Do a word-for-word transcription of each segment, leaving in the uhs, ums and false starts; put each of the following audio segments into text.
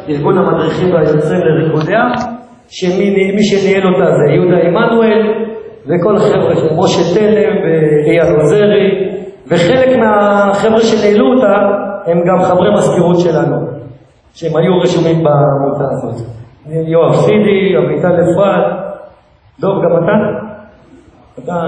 ארגון המדריכים והיוצרים לריקודיה, שמי שניהל אותה זה יהודה עמנואל, וכל החבר'ה של משה תלם ואייל עוזרי, וחלק מהחבר'ה שניהלו אותה הם גם חברי מזכירות שלנו, שהם היו רשומים בעמותה הזאת. יואב סידי, אביטל אפרת, דוב, גם אתה? אתה...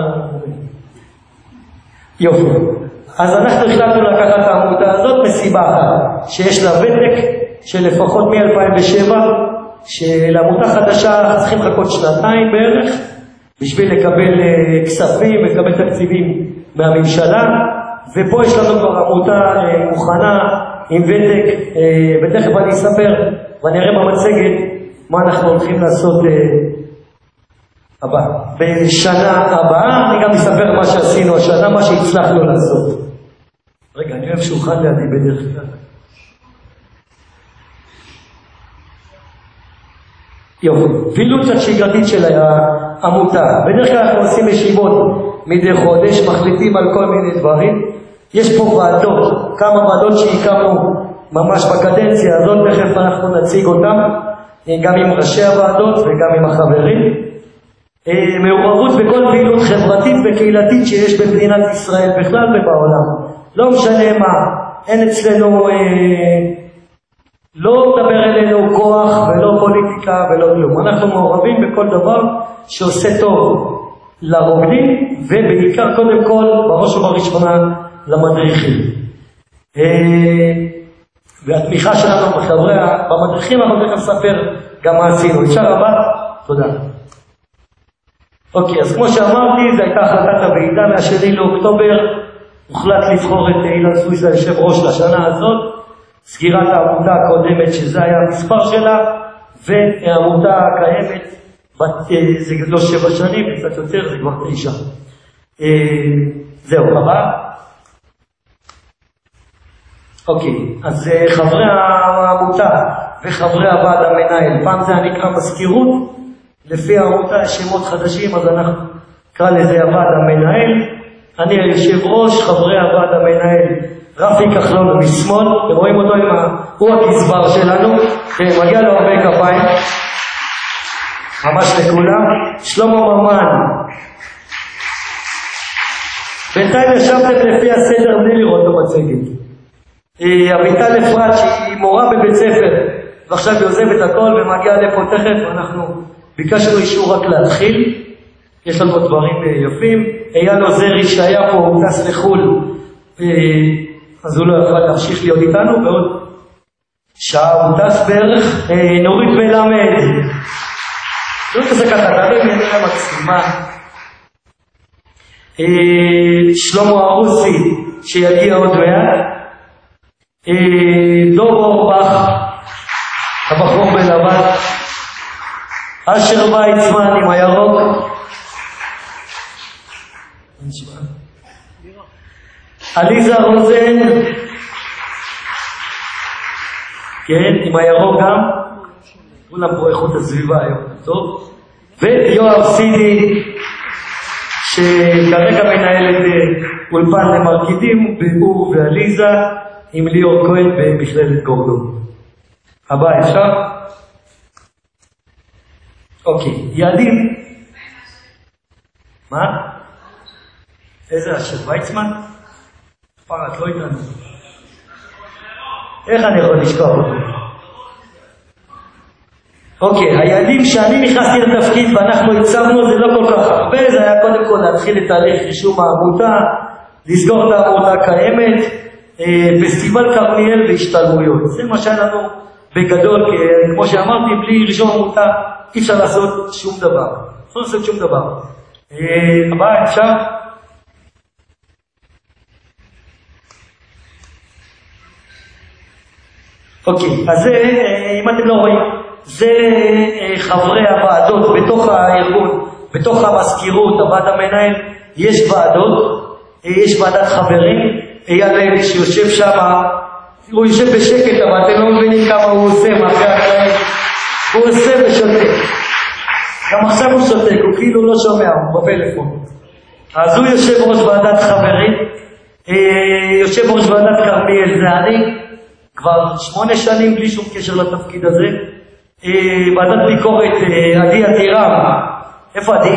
יופי. אז אנחנו החלטנו לקחת את העמותה הזאת מסיבה אחת, שיש לה ותק של לפחות מ-אלפיים ושבע, שלעמותה חדשה צריכים לחכות שנתיים בערך, בשביל לקבל כספים ולקבל תקציבים מהממשלה, ופה יש לנו כבר עמותה מוכנה עם ותק, ותכף אני אספר ואני אראה במצגת מה אנחנו הולכים לעשות הבא. בשנה הבאה אני גם אספר מה שעשינו השנה, מה שהצלחנו לעשות. רגע, אני אוהב שולחן לידי בדרך כלל. יופי, פעילות השגרתית של העמותה. בדרך כלל אנחנו עושים ישיבות מדי חודש, מחליטים על כל מיני דברים. יש פה ועדות, כמה ועדות שהקמנו ממש בקדנציה הזאת, תכף אנחנו נציג אותם, גם עם ראשי הוועדות וגם עם החברים. מעורבות בכל פעילות חברתית וקהילתית שיש במדינת ישראל בכלל ובעולם. לא משנה מה, אין אצלנו... לא מדבר אלינו כוח ולא פוליטיקה ולא כלום. אנחנו מעורבים בכל דבר שעושה טוב לרוקדים, ובעיקר קודם כל בראש ובראשונה למדריכים. והתמיכה שלנו בחברי במדריכים, אנחנו תכף נספר גם מה עשינו. אפשר הבא? תודה. אוקיי, אז כמו שאמרתי, זו הייתה החלטת הוועידה מהשני לאוקטובר, הוחלט לבחור את אילן סוויסה יושב ראש לשנה הזאת, סגירת העמותה הקודמת שזה היה המספר שלה, והעמותה הקיימת, זה לא שבע שנים, קצת יותר, זה כבר תשע. זהו, הבא. אוקיי, אז חברי העמותה וחברי הוועד המנהל, פעם זה נקרא מזכירות, לפי העמותה יש שמות חדשים, אז אנחנו נקרא לזה הוועד המנהל. אני היושב ראש, חברי הוועד המנהל, רפי כחלון משמאל, אתם רואים אותו עם ה... הוא הגזבר שלנו, מגיע לו הרבה כפיים, ממש לכולם. שלמה ממן, בינתיים ישבתם לפי הסדר בלי לראות במצגת. אביטל אפרת שהיא מורה בבית ספר, ועכשיו היא עוזבת הכל ומגיעה לפה תכף, ואנחנו ביקשנו אישור רק להתחיל, יש לנו דברים יפים. אייל עוזרי שהיה פה, הוא טס לחול, אז הוא לא יכול להמשיך להיות איתנו, ועוד שעה הוא טס בערך. נורית מלמד, לא כזה ככה, תראה מי נראה מקסימה. שלמה ארוסי שיגיע עוד מעט. דור אורבך, הבחור בלבן. אשר ויצמן עם הירוק. עליזה רוזן, כן, עם הירוק גם, כולם פה איכות הסביבה היום, טוב. ויואב סידי, שכרגע מנהל את אולפן למרקידים, והוא ועליזה, עם ליאור כהן במכללת גורדון. הבא, אפשר? אוקיי, יעדים. מה? איזה אשר ויצמן? פרט, לא איתנו. איך אני יכול לשכוח אותו? אוקיי, היעדים שאני נכנסתי לתפקיד ואנחנו הצבנו זה לא כל כך הרבה, זה היה קודם כל להתחיל את תהליך רישום העמותה, לסגור את העמותה הקיימת, פסטיבל כרמיאל והשתלמויות. זה מה שהיה לנו בגדול, כי כמו שאמרתי, בלי רישום עמותה אי אפשר לעשות שום דבר. לא לעשות שום דבר. הבא, אפשר? אוקיי, אז זה, אם אתם לא רואים, זה חברי הוועדות בתוך הארגון, בתוך המזכירות, הוועד המנהל, יש ועדות, יש ועדת חברים, אייל לוי שיושב שם, הוא יושב בשקט, אבל אתם לא מבינים כמה הוא עושה מאחורי הקלעים, הוא עושה ושותק. גם עכשיו הוא שותק, הוא כאילו לא שומע, הוא בפלאפון. אז הוא יושב ראש ועדת חברים, יושב ראש ועדת כרמיאל זה אני, כבר שמונה שנים בלי שום קשר לתפקיד הזה. ועדת ביקורת, עדי עתירם, איפה עדי?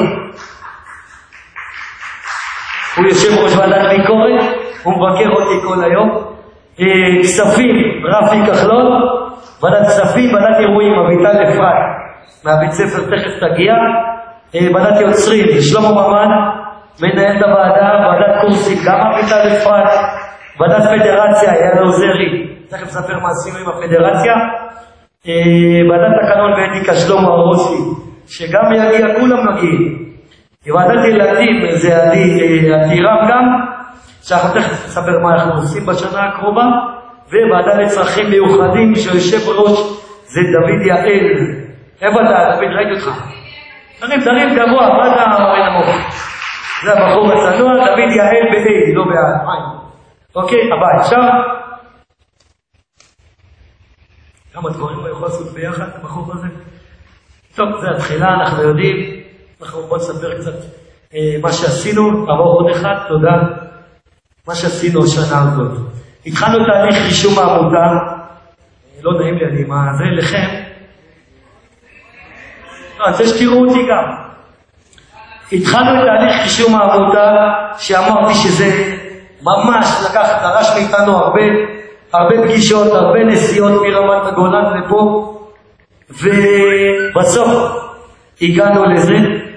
הוא יושב ראש ועדת ביקורת, הוא מבקר אותי כל היום. כספים, רפי כחלון, ועדת כספים, ועדת אירועים, אביטל אפרת, מהבית ספר תכף תגיע. ועדת יוצרים, שלמה ממן, מנהל את הוועדה, ועדת קורסים, גם אביטל אפרת, ועדת פדרציה, יאללה עוזרי, תכף נספר מה עשינו עם הפדרציה. ועדת תקנון ואתיקה, שלמה ארוסי, שגם יגיע, כולם מגיעים. ועדת ילדים, זה עתירם גם, שאנחנו תכף נספר מה אנחנו עושים בשנה הקרובה. וועדה לצרכים מיוחדים, שיושב ראש זה דוד יעל. איפה אתה, דוד? ראיתי אותך. תרים, תרים גבוה, מה אתה רואה נמוך? זה הבחור הצנוע, דוד יעל ב-A, לא ב-עין. אוקיי, הבא, עכשיו. כמה דברים הוא יכול לעשות ביחד, הבחור הזה? טוב, זה התחילה, אנחנו יודעים. אנחנו בוא נספר קצת אה, מה שעשינו. עבור עוד אחד, תודה. מה שעשינו השנה הזאת. התחלנו תהליך רישום העמותה. לא נעים לי, אני מה זה לכם. לא, אני רוצה שתראו אותי גם. התחלנו את תהליך רישום העמותה, שאמרתי שזה ממש לקח, דרש מאיתנו הרבה, הרבה פגישות, הרבה נסיעות מרמת הגולן לפה, ובסוף הגענו לזה.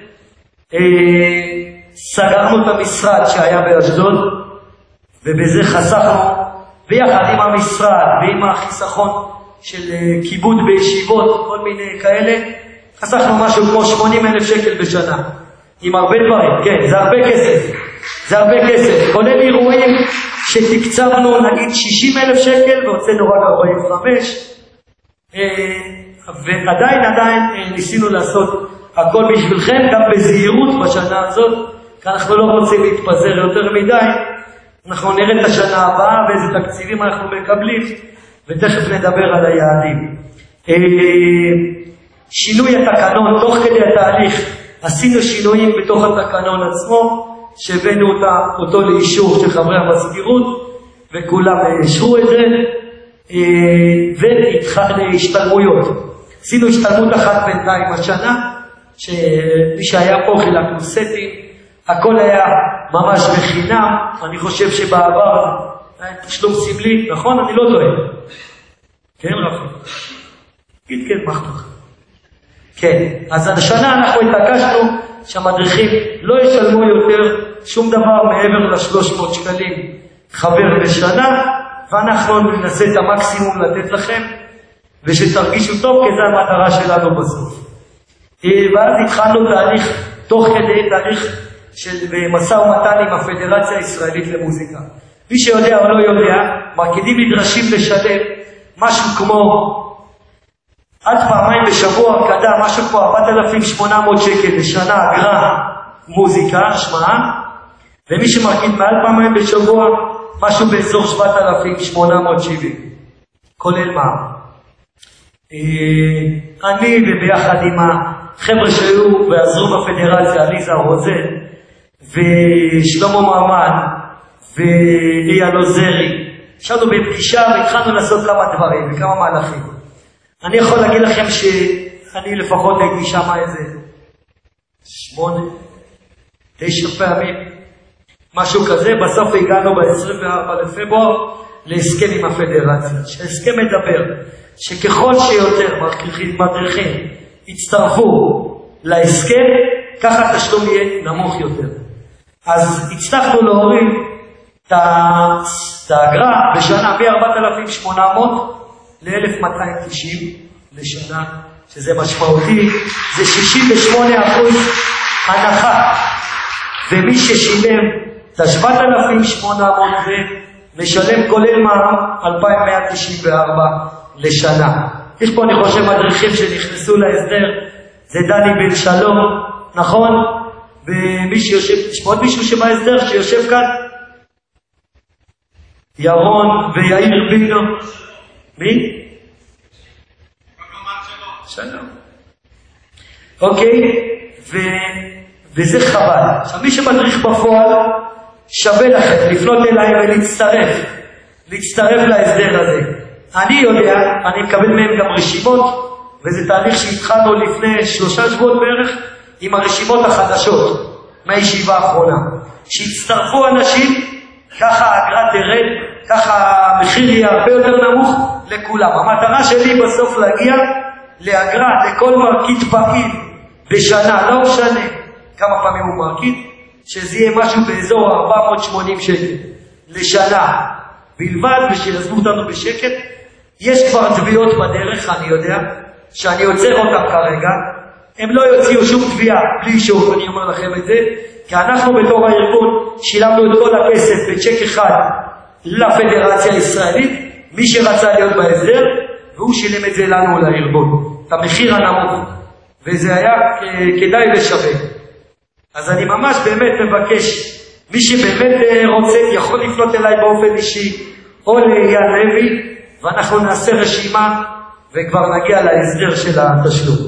סגרנו את המשרד שהיה באשדוד, ובזה חסכנו, ביחד עם המשרד ועם החיסכון של כיבוד בישיבות, כל מיני כאלה, חסכנו משהו כמו שמונים אלף שקל בשנה, עם הרבה דברים. כן, זה הרבה כסף, זה הרבה כסף, כולל אירועים שתקצבנו נגיד שישים אלף שקל והוצאנו רק ארבעים וחמש, ועדיין עדיין ניסינו לעשות הכל בשבילכם, גם בזהירות בשנה הזאת, כי אנחנו לא רוצים להתפזר יותר מדי. אנחנו נראה את השנה הבאה ואיזה תקציבים אנחנו מקבלים, ותכף נדבר על היעדים. שינוי התקנון, תוך כדי התהליך עשינו שינויים בתוך התקנון עצמו, שהבאנו אותה, אותו לאישור של חברי המזכירות, וכולם אישרו את זה. והשתלמויות, עשינו השתלמות אחת בינתיים השנה, שמי שהיה פה חילקנו סטים, הכל היה ממש בחינם. אני חושב שבעבר היה תשלום סמלי, נכון? אני לא טועה. כן רפי? תגיד כן, מחתוך. כן, אז השנה אנחנו התעקשנו שהמדריכים לא ישלמו יותר שום דבר מעבר ל-שלוש מאות שקלים חבר בשנה, ואנחנו ננסה את המקסימום לתת לכם, ושתרגישו טוב, כי זה המטרה שלנו בסוף. ואז התחלנו תהליך, תוך כדי תהליך של משא ומתן עם הפדרציה הישראלית למוזיקה. מי שיודע או לא יודע, מרקידים נדרשים לשלם משהו כמו עד פעמיים בשבוע הרקדה, משהו כמו ארבעת אלפים ושמונה מאות שקל לשנה אגרה מוזיקה, השמעה, ומי שמרקיד מעל פעמיים בשבוע, משהו באזור שבעת אלפים ושמונה מאות שבעים, כולל מה? אני וביחד עם החבר'ה שהיו ועזרו בפדרציה, עליזה רוזן ושלמה ממן ואייל עוזרי, ישבנו בפגישה והתחלנו לעשות כמה דברים וכמה מהלכים. אני יכול להגיד לכם שאני לפחות הייתי שם איזה שמונה, תשע פעמים, משהו כזה. בסוף הגענו ב-עשרים וארבעה לפברואר להסכם עם הפדרציה, שהסכם מדבר שככל שיותר מדריכים יצטרפו להסכם, ככה התשלום יהיה נמוך יותר. אז הצלחנו להוריד את האגרה בשנה מ-ארבעת אלפים ושמונה מאות ל-אלף מאתיים תשעים לשנה, שזה משמעותי, זה שישים ושמונה אחוז הנחה, ומי ששילם את ה-שבעת אלפים ושמונה מאות משלם כולל מע"מ אלפיים מאה תשעים וארבע לשנה. יש פה אני חושב מדריכים שנכנסו להסדר, זה דני בן שלום, נכון? ומי שיושב, יש עוד מישהו שבהסדר שיושב כאן? ירון ויאיר בינו. מי? שלום. אוקיי, ו... וזה חבל. עכשיו מי שמדריך בפועל, שווה לכם לפנות אליי ולהצטרף, להצטרף להסדר הזה. אני יודע, אני מקבל מהם גם רשימות, וזה תהליך שהתחלנו לפני שלושה שבועות בערך, עם הרשימות החדשות מהישיבה האחרונה. שהצטרפו אנשים, ככה האגרה תרד, ככה המחיר יהיה הרבה יותר נמוך לכולם. המטרה שלי בסוף להגיע לאגרה לכל מרקיד פעיל בשנה, לא משנה כמה פעמים הוא מרקיד, שזה יהיה משהו באזור ארבע מאות ושמונים שקל לשנה בלבד, ושיעזבו אותנו בשקט. יש כבר תביעות בדרך, אני יודע, שאני יוצר אותם כרגע, הם לא יוציאו שום תביעה בלי אישור, אני אומר לכם את זה, כי אנחנו בתור הארגון שילמנו את כל הכסף בצ'ק אחד לפדרציה הישראלית, מי שרצה להיות בהסדר, והוא שילם את זה לנו לארגון, את המחיר הנמוך, וזה היה כדאי לשווה. אז אני ממש באמת מבקש, מי שבאמת רוצה יכול לפנות אליי באופן אישי, או לאייל לוי, ואנחנו נעשה רשימה, וכבר נגיע להסדר של התשלום.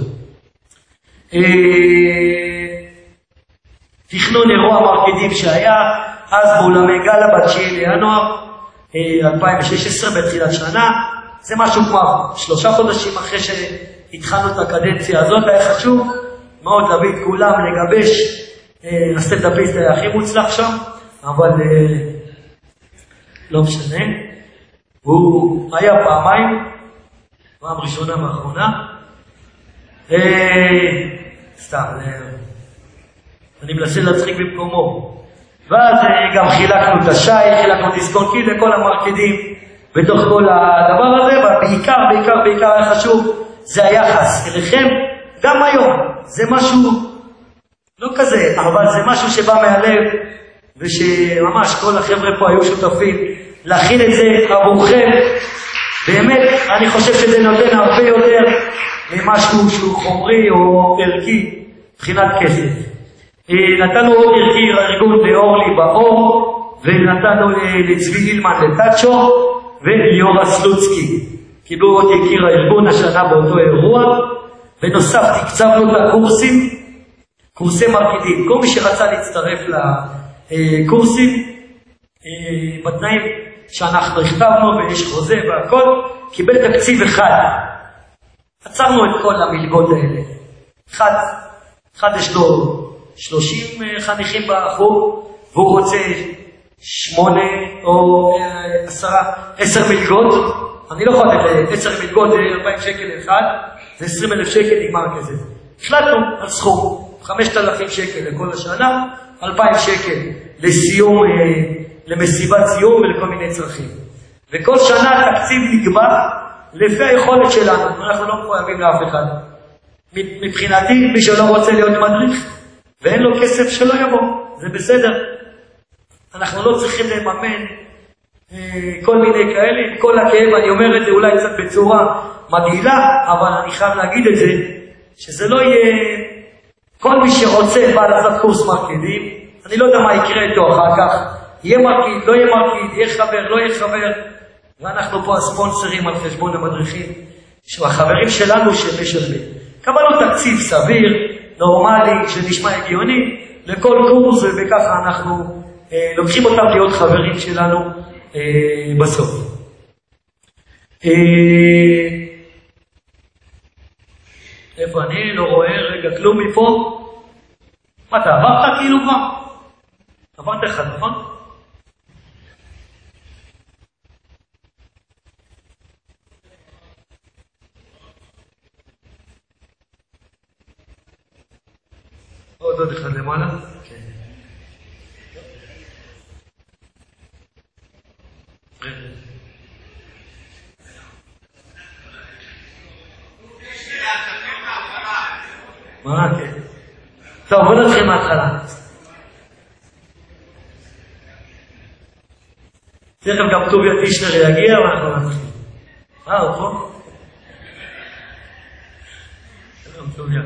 תכנון אירוע מרקדים שהיה אז באולמי גאלה בתשיעי לינואר אלפיים ושש עשרה בתחילת שנה, זה משהו כמו שלושה חודשים אחרי שהתחלנו את הקדנציה הזאת. היה חשוב מאוד להביא את כולם לגבש, הסטנדאפיסט היה הכי מוצלח שם, אבל לא משנה, הוא היה פעמיים, פעם ראשונה ואחרונה, סתם, אני מנסה להצחיק במקומו. ואז גם חילקנו את השי, חילקנו דיסקונקי לכל המרקדים בתוך כל הדבר הזה, ובעיקר, בעיקר, בעיקר היה חשוב, זה היחס אליכם, גם היום. זה משהו, לא כזה, אבל זה משהו שבא מהלב, ושממש כל החבר'ה פה היו שותפים להכין את זה עבורכם. באמת, אני חושב שזה נותן הרבה יותר ממשהו שהוא חומרי או ערכי, מבחינת כסף. נתנו עוד ערכי לארגון לאורלי באור, ונתנו לצבי אילמן לטאצ'ו, וליאורה סלוצקי. קיבלו עוד יקיר הארגון השנה באותו אירוע. בנוסף, תקצבנו את הקורסים, קורסי מרקדים. כל מי שרצה להצטרף לקורסים, בתנאים שאנחנו הכתבנו, ויש חוזה והכל, קיבל תקציב אחד. עצרנו את כל המלגות האלה. אחד, אחד יש לו שלושים חניכים בחור, והוא רוצה שמונה או עשרה, עשר מלגות. אני לא יכול לתת עשר מלגות, אלפיים שקל אחד, זה עשרים אלף שקל נגמר כזה. החלטנו על סכום, חמשת אלפים שקל לכל השנה, אלפיים שקל לסיום, למסיבת סיום ולכל מיני צרכים. וכל שנה התקציב נקבע לפי היכולת שלנו, אנחנו לא מחויבים לאף אחד. מבחינתי, מי שלא רוצה להיות מדריך, ואין לו כסף שלא יבוא, זה בסדר. אנחנו לא צריכים לממן אה, כל מיני כאלה, עם כל הכאב, אני אומר את זה אולי קצת בצורה מגעילה, אבל אני חייב להגיד את זה, שזה לא יהיה, כל מי שרוצה בא לעשות קורס מרקדים, אני לא יודע מה יקרה איתו אחר כך, יהיה מרקיד, לא יהיה מרקיד, יהיה חבר, לא יהיה חבר, ואנחנו פה הספונסרים על חשבון המדריכים, שהחברים שלנו שמשלמים. קבלנו תקציב סביר, נורמלי, שנשמע הגיוני, לכל קורס, ובככה אנחנו אה, לוקחים אותם להיות חברים שלנו אה, בסוף. אה, איפה אני? לא רואה רגע כלום מפה. מה, אתה עברת כאילו כבר? עברת אחד, נכון? עוד עוד אחד למעלה. כן. מה? כן. טוב, בוא נתחיל מההתחלה. תכף גם טוביה טישנר יגיע ואנחנו נתחיל. אה, הוא פה? שלום, טוביה.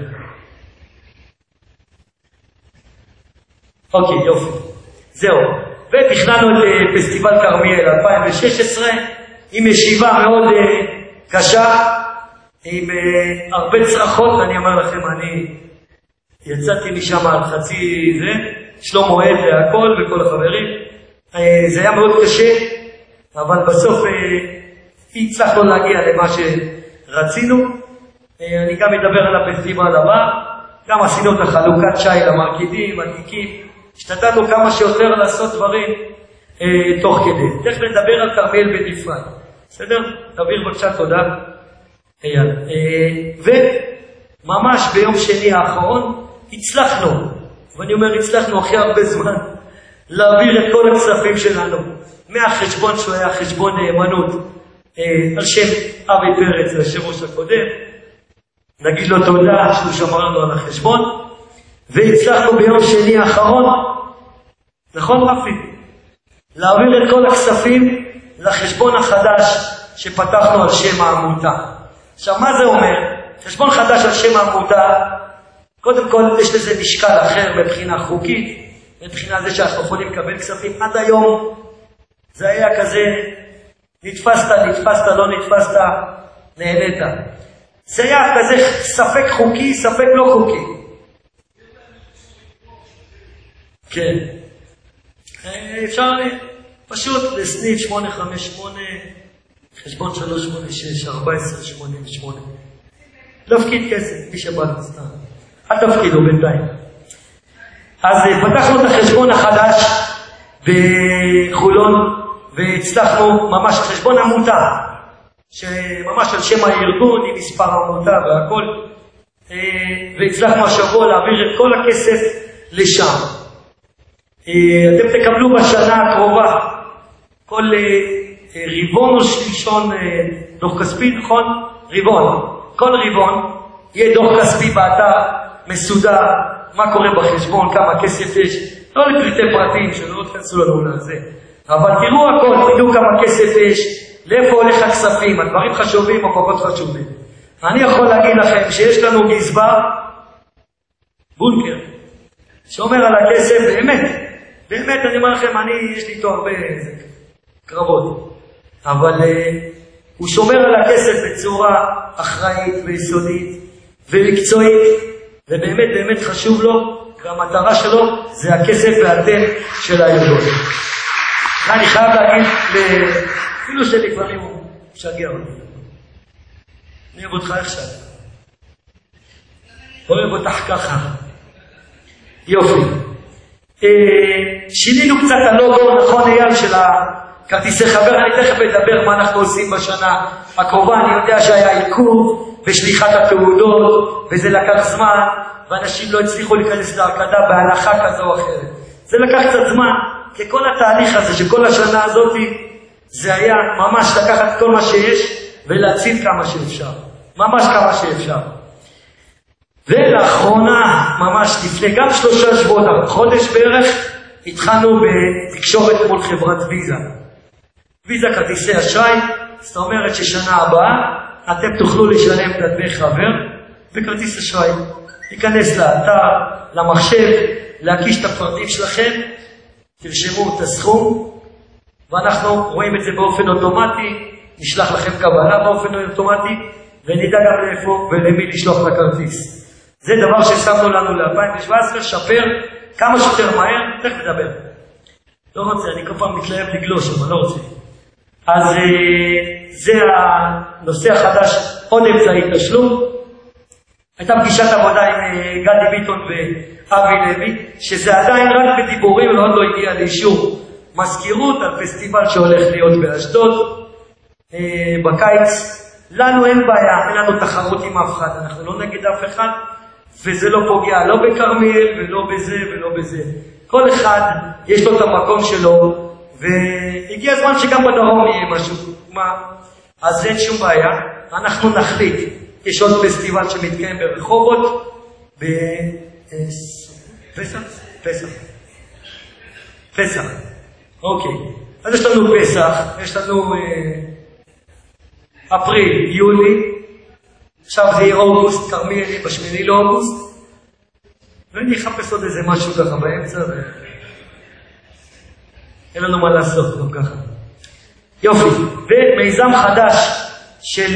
אוקיי, יופי. זהו. ותכננו את פסטיבל כרמיאל אלפיים ושש עשרה עם ישיבה מאוד קשה, עם הרבה צרחות. אני אומר לכם, אני יצאתי משם על חצי זה, שלום מועד והכל וכל החברים. זה היה מאוד קשה, אבל בסוף הצלחנו להגיע למה שרצינו. אני גם מדבר על הפסטיבל הבא, גם עשינו את החלוקת שי למרקידים, התיקים, השתדלנו כמה שיותר לעשות דברים אה, תוך כדי. תכף נדבר על כרמיאל בנפרד, בסדר? תעביר בבקשה, תודה. אייל. אה, וממש ביום שני האחרון הצלחנו, ואני אומר הצלחנו הכי הרבה זמן, להעביר את כל הכספים שלנו, מהחשבון שהוא היה חשבון נאמנות, אה, על שם אבי פרץ, היושב ראש הקודם, נגיד לו תודה שהוא שמר לנו על החשבון, והצלחנו ביום שני האחרון, נכון רפי? להעביר את כל הכספים לחשבון החדש שפתחנו על שם העמותה. עכשיו מה זה אומר? חשבון חדש על שם העמותה, קודם כל יש לזה משקל אחר מבחינה חוקית, מבחינה זה שאנחנו יכולים לקבל כספים. עד היום זה היה כזה, נתפסת, נתפסת, לא נתפסת, נהנית. זה היה כזה ספק חוקי, ספק לא חוקי. כן. אפשר פשוט לסניף שמונה חמש שמונה, חשבון שלוש שמונה שש, ארבע עשרה שמונה שמונה. להפקיד כסף, מי שבא לסתם. אל תפקידו בינתיים. אז פתחנו את החשבון החדש בחולון, והצלחנו ממש חשבון עמותה. שממש על שם הארגון עם מספר עמותה והכל, והצלחנו השבוע להעביר את כל הכסף לשם. אתם תקבלו בשנה הקרובה כל ריבון או שלישון דוח כספי, נכון? ריבון. כל ריבון יהיה דוח כספי באתר מסודר, מה קורה בחשבון, כמה כסף יש, לא לפרטי פרטים שלא תכנסו לנו לזה, אבל תראו הכל, תדעו כמה כסף יש, לאיפה הולך הכספים, הדברים חשובים או פחות חשובים. אני יכול להגיד לכם שיש לנו גזבר, בונקר, שאומר על הכסף, באמת, באמת אני אומר לכם, אני, יש לי איתו הרבה קרבות, אבל uh, הוא שומר על הכסף בצורה אחראית ויסודית ומקצועית, ובאמת באמת חשוב לו, והמטרה שלו זה הכסף והאתם של הארגון. אני חייב להגיד, אפילו שלי דברים הוא משגע אותי. אני אוהב אותך איך שאתה. אוהב אותך ככה. יופי. שינינו קצת הלוגו, נכון אייל, של הכרטיסי חבר. אני תכף מדבר מה אנחנו עושים בשנה הקרובה. אני יודע שהיה עיכוב בשליחת התעודות, וזה לקח זמן, ואנשים לא הצליחו להיכנס להקדה בהנחה כזו או אחרת. זה לקח קצת זמן, כי כל התהליך הזה, שכל השנה הזאת, זה היה ממש לקחת כל מה שיש, ולהציל כמה שאפשר. ממש כמה שאפשר. ולאחרונה, ממש לפני גם שלושה שבועות, חודש בערך, התחלנו בתקשורת מול חברת ויזה. ויזה כרטיסי אשראי, זאת אומרת ששנה הבאה, אתם תוכלו לשלם את דמי חבר בכרטיס אשראי. להיכנס לאתר, למחשב, להקיש את הפרטים שלכם, תרשמו את הסכום, ואנחנו רואים את זה באופן אוטומטי, נשלח לכם קבלה באופן אוטומטי, ונדע גם לאיפה ולמי לשלוח את הכרטיס. זה דבר ששמנו לנו ל-אלפיים שבע עשרה, שפר כמה שיותר מהר, תכף נדבר. לא רוצה, אני כל פעם מתלהב לגלוש, אבל לא רוצה. אז זה הנושא החדש, עוד אמצעי תשלום. הייתה פגישת עבודה עם גדי ביטון ואבי לוי, שזה עדיין רק בדיבורים, ועוד לא הגיע לאישור מזכירות על פסטיבל שהולך להיות באשדוד בקיץ. לנו אין בעיה, אין לנו תחרות עם אף אחד, אנחנו לא נגד אף אחד, וזה לא פוגע לא בכרמיאל ולא בזה ולא בזה. כל אחד יש לו את המקום שלו, והגיע הזמן שגם בדרום יהיה משהו. מה? אז אין שום בעיה, אנחנו נחליט. יש עוד פסטיבל שמתקיים ברחובות, בפסח? פסח. פסח. אוקיי. אז יש לנו פסח, יש לנו אפריל, יולי, עכשיו זה יהיה אוגוסט, כרמיאל בשמיני לאוגוסט, ואני אחפש עוד איזה משהו ככה באמצע, אין לנו מה לעשות, לא ככה. יופי, ומיזם חדש של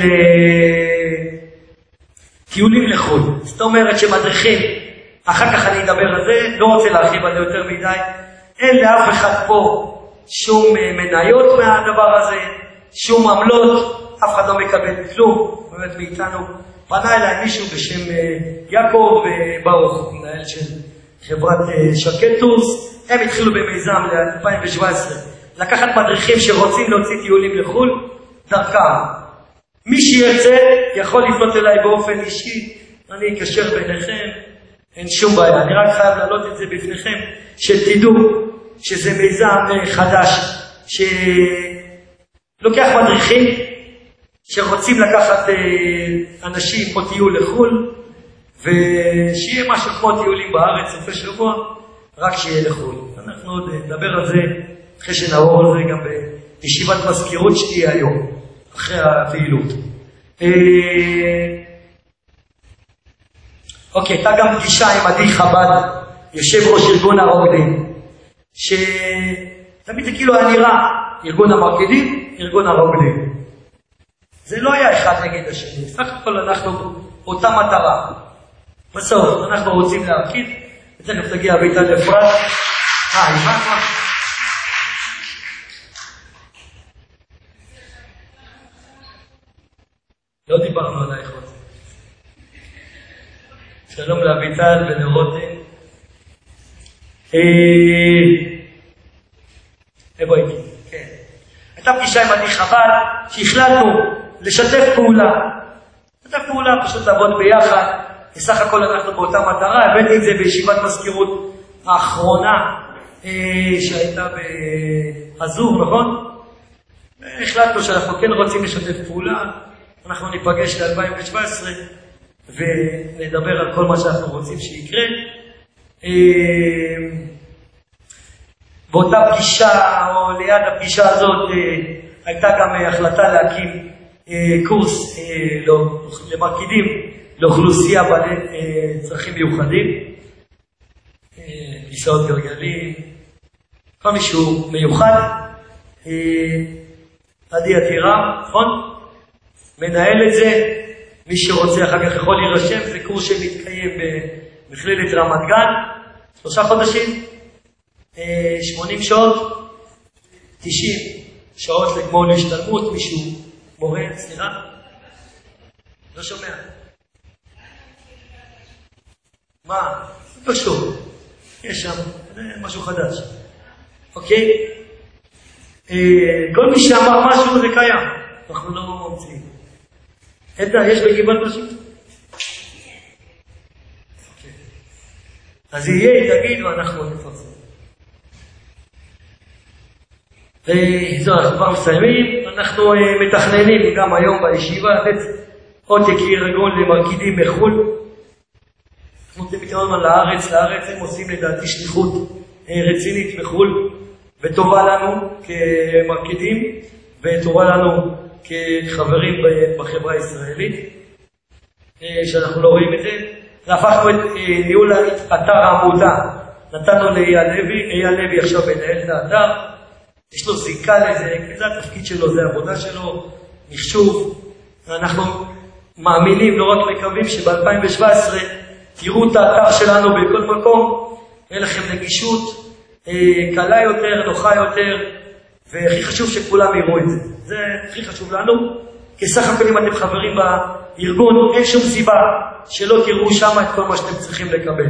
טיולים לחו"ל. זאת אומרת שמדריכים, אחר כך אני אדבר על זה, לא רוצה להרחיב על זה יותר מדי, אין לאף אחד פה שום מניות מהדבר הזה, שום עמלות, אף אחד לא מקבל כלום, באמת מאיתנו. פנה אליי מישהו בשם יעקב ברוך, מנהל של חברת שקד טורס. הם התחילו במיזם ל-אלפיים שבע עשרה, לקחת מדריכים שרוצים להוציא טיולים לחול, דרכם. מי שירצה יכול לפנות אליי באופן אישי, אני אקשר ביניכם, אין שום בעיה. אני רק חייב להעלות את זה בפניכם, שתדעו שזה מיזם חדש, שלוקח מדריכים שרוצים לקחת אנשים פה טיול לחול, ושיהיה משהו כמו טיולים בארץ, סופי שבוע, רק שיהיה לחול. אנחנו עוד נדבר על זה, אחרי שנעבור על זה גם בישיבת מזכירות שתהיה היום, אחרי הפעילות. אוקיי, הייתה גם פגישה עם עדי חב"ד, יושב ראש ארגון הרוקדים, שתמיד זה כאילו היה נראה, ארגון המרקדים, ארגון הרוקדים. זה לא היה אחד נגד השני, סך הכל אנחנו אותה מטרה. בסוף, אנחנו רוצים להרקיד, ותכף תגיע הביתה לפרט. אה, אימא? לא דיברנו עלייך עוד. שלום לאביטל ולרותם. איפה הייתי? כן. הייתה פגישה עם עדי חב"ד, שהחלטנו לשתף פעולה. לשתף פעולה, פשוט לעבוד ביחד. בסך הכל אנחנו באותה מטרה, הבאתי את זה בישיבת מזכירות האחרונה שהייתה באזור, נכון? החלטנו שאנחנו כן רוצים לשתף פעולה, אנחנו ניפגש ל-אלפיים שבע עשרה ונדבר על כל מה שאנחנו רוצים שיקרה. באותה פגישה, או ליד הפגישה הזאת, הייתה גם החלטה להקים קורס למרקידים לאוכלוסייה בעלי צרכים מיוחדים, כיסאות גלגלים, כל מישהו מיוחד. עדי עתירה, נכון? מנהל את זה, מי שרוצה אחר כך יכול להירשם, זה קורס שמתקיים במכללת רמת גן, שלושה חודשים, שמונים שעות, תשעים שעות לגמול להשתלמות, מישהו מורה, סליחה? לא שומע. מה? פשוט. יש שם משהו חדש. אוקיי? כל מי שאמר משהו זה קיים. אנחנו לא ממציאים. עדה, יש בגבעת פשוט? אז יהיה, תגיד, ואנחנו נפרסם. זהו, אנחנו כבר מסיימים. אנחנו מתכננים גם היום בישיבה, לתת עותק ארגון למרקידים מחו"ל. אנחנו נותנים פתרון לארץ, לארץ הם עושים לדעתי שליחות רצינית מחו"ל, וטובה לנו כמרקידים, וטובה לנו כחברים בחברה הישראלית, שאנחנו לא רואים את זה. הפכנו את ניהול אתר העמותה, נתנו לאייל לוי, אייל לוי עכשיו מנהל את האתר, יש לו זיקה לזה, כי זה התפקיד שלו, זה העבודה שלו, מחשוב. אנחנו מאמינים, לא רק מקווים, שב-אלפיים שבע עשרה תראו את האתר שלנו בכל מקום, יהיה לכם נגישות קלה יותר, נוחה יותר, והכי חשוב שכולם יראו את זה. זה הכי חשוב לנו, כי סך הכל אם אתם חברים בארגון, אין שום סיבה שלא תראו שם את כל מה שאתם צריכים לקבל.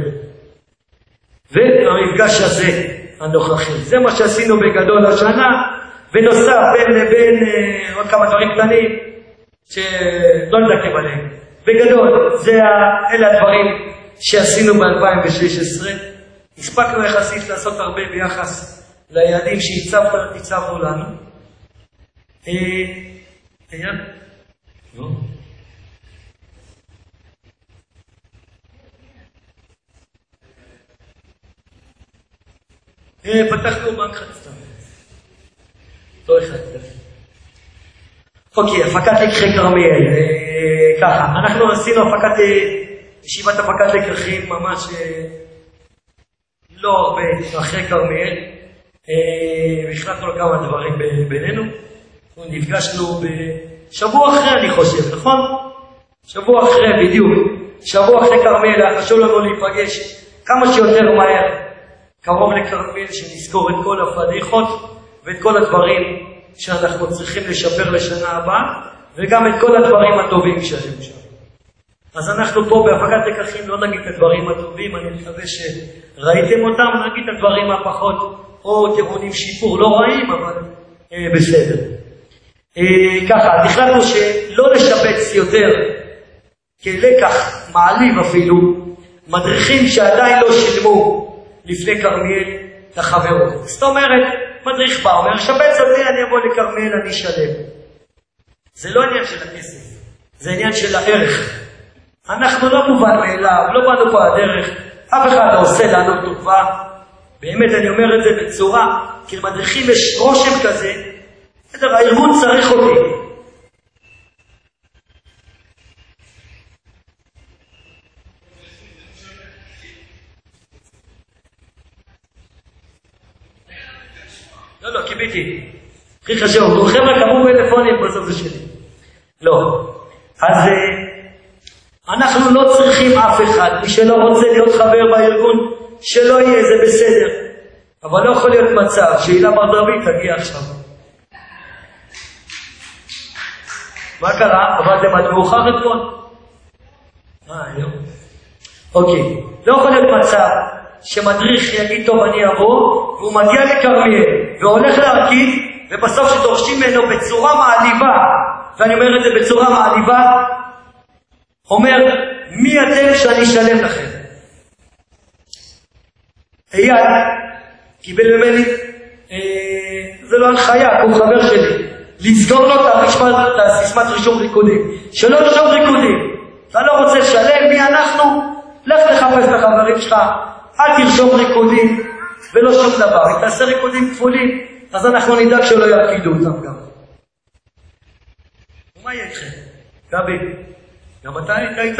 והמפגש הזה, הנוכחי, זה מה שעשינו בגדול השנה, ונוסף בין לבין עוד כמה דברים קטנים, שלא נדקב עליהם. בגדול, זה אלה הדברים שעשינו ב-אלפיים שש עשרה. הספקנו יחסית לעשות הרבה ביחס ליעדים שהצבנו לנו. אייל? לא. פתחנו בנק חצה. לא אחד. אוקיי, הפקת לקחי כרמיאל. ככה, אנחנו עשינו הפקת, ישיבת הפקת לקחים ממש לא הרבה אחרי כרמיאל. והחלטנו על כמה דברים בינינו. נפגשנו בשבוע אחרי, אני חושב, נכון? שבוע אחרי, בדיוק. שבוע אחרי כרמיאל, היה חשוב לנו להיפגש כמה שיותר מהר. קרוב לכרמיאל, שנזכור את כל הפדיחות ואת כל הדברים שאנחנו צריכים לשפר לשנה הבאה, וגם את כל הדברים הטובים שהיו שם. אז אנחנו פה בהפקת לקחים לא נגיד את הדברים הטובים, אני מקווה שראיתם אותם, נגיד את הדברים הפחות, או תראונים שיפור, לא רעים, אבל אה, בסדר. אה, ככה, החלטנו שלא לשבץ יותר, כלקח מעליב אפילו, מדריכים שעדיין לא שילמו לפני כרמיאל לחברות. זאת אומרת, מדריך בא, אומר, שבץ אותי, אני אבוא לכרמיאל, אני אשלם. זה לא עניין של הכסף, זה עניין של הערך. אנחנו לא מובן מאליו, לא באנו פה הדרך, אף אחד לא עושה לנו טובה. באמת אני אומר את זה בצורה, כי למדריכים יש רושם כזה, בסדר, הארגון צריך אותי. לא, לא, קיביתי. הכי חשוב, חבר'ה קמו טלפונים בסוף זה שלי. לא. אז אנחנו לא צריכים אף אחד. מי שלא רוצה להיות חבר בארגון, שלא יהיה, זה בסדר. אבל לא יכול להיות מצב שהילה בר דוד תגיע עכשיו. מה קרה? עבדתם עד מאוחר אתמול? אה, יום. אוקיי. לא יכול להיות מצב שמדריך יגיד טוב אני אבוא, והוא מגיע לכרמיאל, והולך להרכיב, ובסוף שדורשים ממנו בצורה מעליבה, ואני אומר את זה בצורה מעליבה, אומר, מי אתם שאני אשלם לכם? אייל קיבל ממני, אה, זה לא הנחיה, הוא חבר שלי, לסגור לו את הסיסמת רישום ריקודים, שלא רישום ריקודים, אתה לא רוצה לשלם, מי אנחנו? לך לחפש את החברים שלך, אל תרשום ריקודים, ולא שום דבר, אם תעשה ריקודים כפולים, אז אנחנו נדאג שלא ירקידו אותם גם. ומה יהיה איתכם? גבי, גם אתה היית איתה?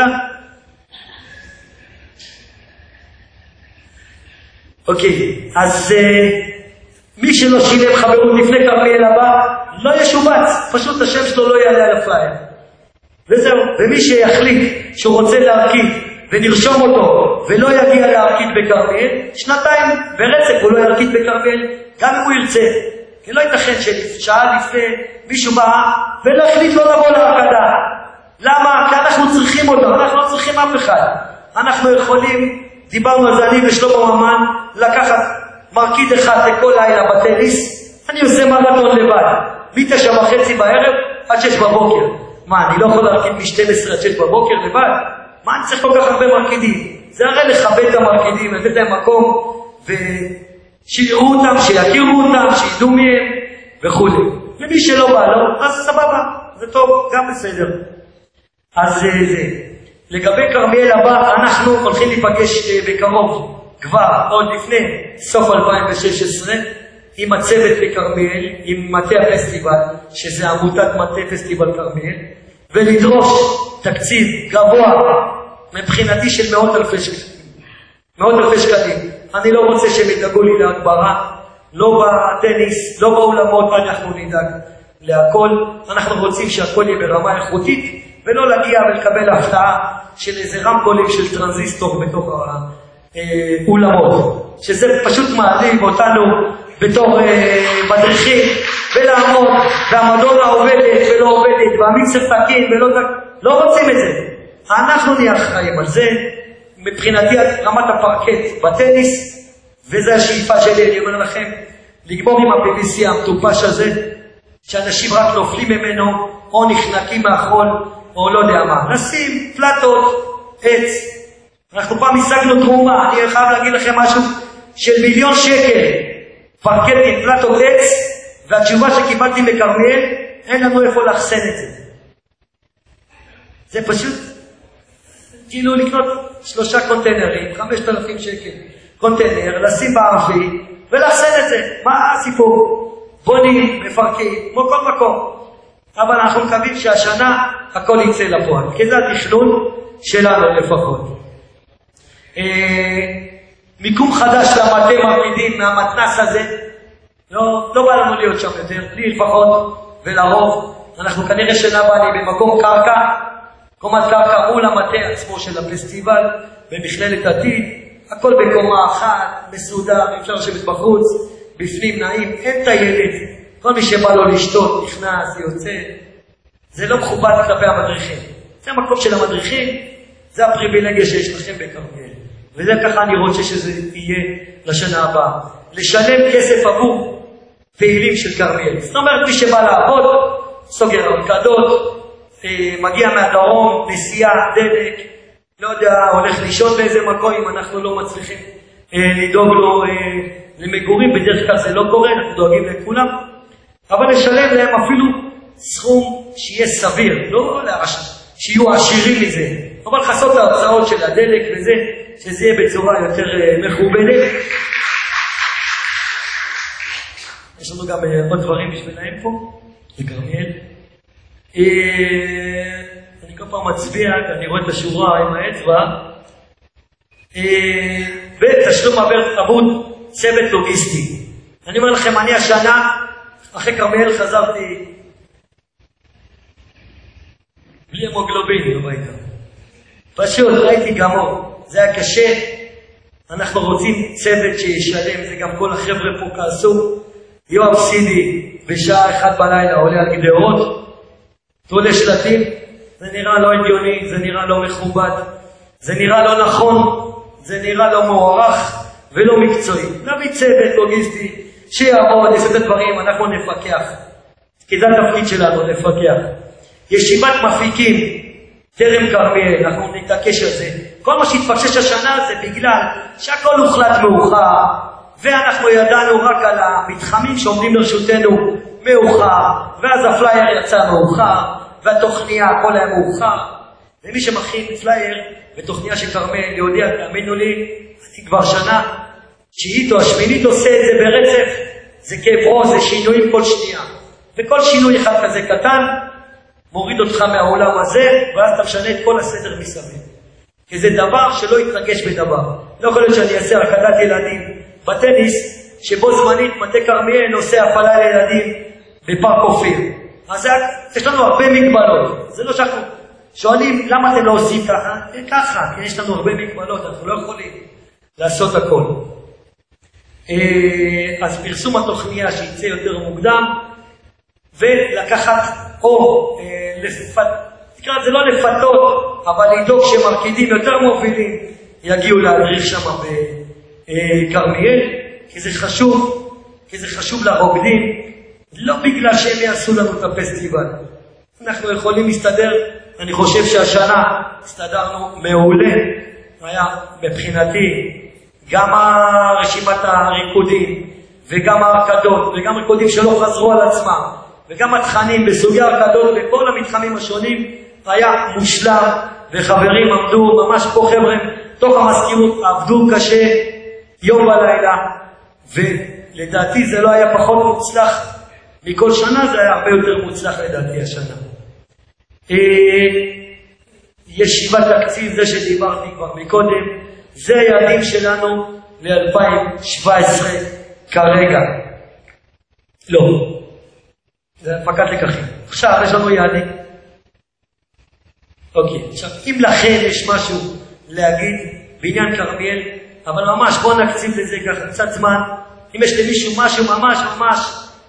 אוקיי, אז uh, מי שלא שילם חברות לפני כרמיאל הבא, לא ישובץ, פשוט השם שלו לא יעלה על הפלייר. וזהו, ומי שיחליט שהוא רוצה להרכיב, ונרשום אותו, ולא יגיע להרכיב בכרמיאל, שנתיים ברצף הוא לא ירכיב בכרמיאל, גם אם הוא ירצה. כי לא ייתכן ששעה לפני מישהו בא, ולא החליט לא לבוא להרקדה. למה? כי אנחנו צריכים אותו, אנחנו לא צריכים אף אחד. אנחנו יכולים, דיברנו על זה אני ושלמה ממן, לקחת מרקיד אחד לכל לילה בטניס, אני עושה מרתון לבד, מתשע וחצי בערב עד שש בבוקר. מה, אני לא יכול להרכיב מ-שתים עשרה עד שש בבוקר לבד? מה אני צריך כל כך הרבה מרקידים? זה הרי לכבד את המרקידים, לתת להם מקום, ושיראו אותם, שיכירו אותם, שידעו מהם, וכו'. ומי שלא בא לו, אז סבבה, זה טוב, גם בסדר. אז זה, לגבי כרמיאל הבא, אנחנו הולכים להיפגש בקרוב, כבר, עוד לפני סוף אלפיים ושש עשרה, עם הצוות בכרמיאל, עם מטה הפסטיבל, שזה עמותת מטה פסטיבל כרמיאל, ולדרוש תקציב גבוה מבחינתי של מאות אלפי שקלים. מאות אלפי שקלים. אני לא רוצה שהם ידאגו לי להגברה, לא בטניס, לא באולמות, אנחנו נדאג להכל. אנחנו רוצים שהכל יהיה ברמה איכותית, ולא להגיע ולקבל הפתעה של איזה רמקולים של טרנזיסטור בתוך האולמות. שזה פשוט מעליב אותנו בתור מדריכים, ולעמוד, והמדונה עובדת ולא עובדת, והמיצר תקין ולא תקין. לא רוצים את זה. אנחנו נהיה אחראים על זה. מבחינתי רמת הפרקט בטניס, וזה השאיפה שלי, אני אומר לכם, לגמור עם ה-פי וי סי המטופש הזה, שאנשים רק נופלים ממנו, או נחנקים מהחול, או לא יודע מה. נשים פלטות, עץ. אנחנו פעם השגנו תרומה, אני חייב להגיד לכם משהו, של מיליון שקל, פרקטים, פלטות עץ, והתשובה שקיבלתי בכרמיאל, אין לנו איפה לאחסן את זה. זה פשוט, כאילו לקנות שלושה קונטיינרים, חמשת אלפים שקל, קונטיינר, לשים בארפי, ולאחסן את זה. מה הסיפור? בונים, מפרקים, כמו כל מקום. אבל אנחנו מקווים שהשנה הכל יצא לפועל, כי זה התכנון שלנו לפחות. מיקום חדש למטה מרמידים מהמתנס הזה, לא, לא בא לנו להיות שם יותר, לי לפחות ולרוב. אנחנו כנראה שנה באה לי במקום קרקע, קומת קרקע מול המטה עצמו של הפסטיבל, במכללת עתיד, הכל בקומה אחת, מסודר, אפשר לשבת בחוץ, בפנים נעים, אין טיילת, כל מי שבא לו לשתות, נכנס, יוצא. זה לא מכובד כלפי המדריכים. זה המקום של המדריכים, זה הפריבילגיה שיש לכם בכרמיאל. וזה ככה אני רוצה שזה יהיה לשנה הבאה. לשלם כסף עבור פעילים של כרמיאל. זאת אומרת, מי שבא לעבוד, סוגר הרקדות, מגיע מהדרום, נסיעה, דלק, לא יודע, הולך לישון באיזה מקום, אם אנחנו לא מצליחים לדאוג לו למגורים, בדרך כלל זה לא קורה, אנחנו דואגים לכולם, אבל לשלם להם אפילו סכום שיהיה סביר, לא שיהיו עשירים מזה, אבל חסות ההוצאות של הדלק וזה, שזה יהיה בצורה יותר מכובדת. יש לנו גם עוד דברים בשבילהם פה, בכרמיאל. אני כל פעם מצביע, אני רואה את השורה עם האצבע, ותשלום עבור צוות לוגיסטי. אני אומר לכם, אני השנה, אחרי כרמיאל חזרתי בלי המוגלובין בביתה. פשוט ראיתי גמור, זה היה קשה, אנחנו רוצים צוות שישלם, זה גם כל החבר'ה פה כעסו. יואב סידי בשעה אחת בלילה עולה על גדרות, תולה שלטים, זה נראה לא הגיוני, זה נראה לא מכובד, זה נראה לא נכון, זה נראה לא מוערך ולא מקצועי. נביא צוות לוגיסטי שיעבוד, יעשה את הדברים, אנחנו נפקח. כי זה התפקיד שלנו, נפקח. ישיבת מפיקים, טרם כרמיאל, אנחנו נתעקש על זה. כל מה שהתפקשש השנה זה בגלל שהכל הוחלט מאוחר, ואנחנו ידענו רק על המתחמים שעומדים לרשותנו מאוחר, ואז הפלייר יצא מאוחר, והתוכניה, הכל היה מאוחר. ומי שמכין פלייר ותוכניה של כרמיאל, להודיע, תאמינו לי, אני כבר שנה, תשיעית או השמינית עושה את זה ברצף, זה כאב ראש, זה שינויים כל שנייה. וכל שינוי אחד כזה קטן, מוריד אותך מהעולם הזה, ואז אתה משנה את כל הסדר מסביב. כי זה דבר שלא יתרגש בדבר. לא יכול להיות שאני אעשה רקדת ילדים בטניס, שבו זמנית מטה כרמיאל נושא הפעלה לילדים בפארק אופיר. אז יש לנו הרבה מגבלות. זה לא שאנחנו שואלים למה אתם לא עושים ככה? ככה, כי יש לנו הרבה מגבלות, אנחנו לא יכולים לעשות הכל. אז פרסום התוכניה שיצא יותר מוקדם, ולקחת או לפת... תקרא את זה לא לפתות, אבל לדאוג שמרקידים יותר מובילים יגיעו להדריך שם בכרמיאל, כי זה חשוב, כי זה חשוב לרוקדים, לא בגלל שהם יעשו לנו את הפסטיבל. אנחנו יכולים להסתדר, אני חושב שהשנה הסתדרנו מעולה, היה מבחינתי גם רשימת הריקודים, וגם הרקדות, וגם ריקודים שלא חזרו על עצמם, וגם התכנים בסוגי הרקדות וכל המתחמים השונים, היה מושלם, וחברים עמדו, ממש פה חבר'ה, תוך המזכירות עבדו קשה, יום ולילה, ולדעתי זה לא היה פחות מוצלח מכל שנה, זה היה הרבה יותר מוצלח לדעתי השנה. ישיבת תקציב, זה שדיברתי כבר מקודם, זה היעדים שלנו ל-אלפיים שבע עשרה כרגע. לא. זה הפקת לקחים. עכשיו יש לנו יעדים. אוקיי, עכשיו אם לכם יש משהו להגיד בעניין כרמיאל, אבל ממש בוא נקציב לזה ככה קצת זמן, אם יש למישהו משהו ממש ממש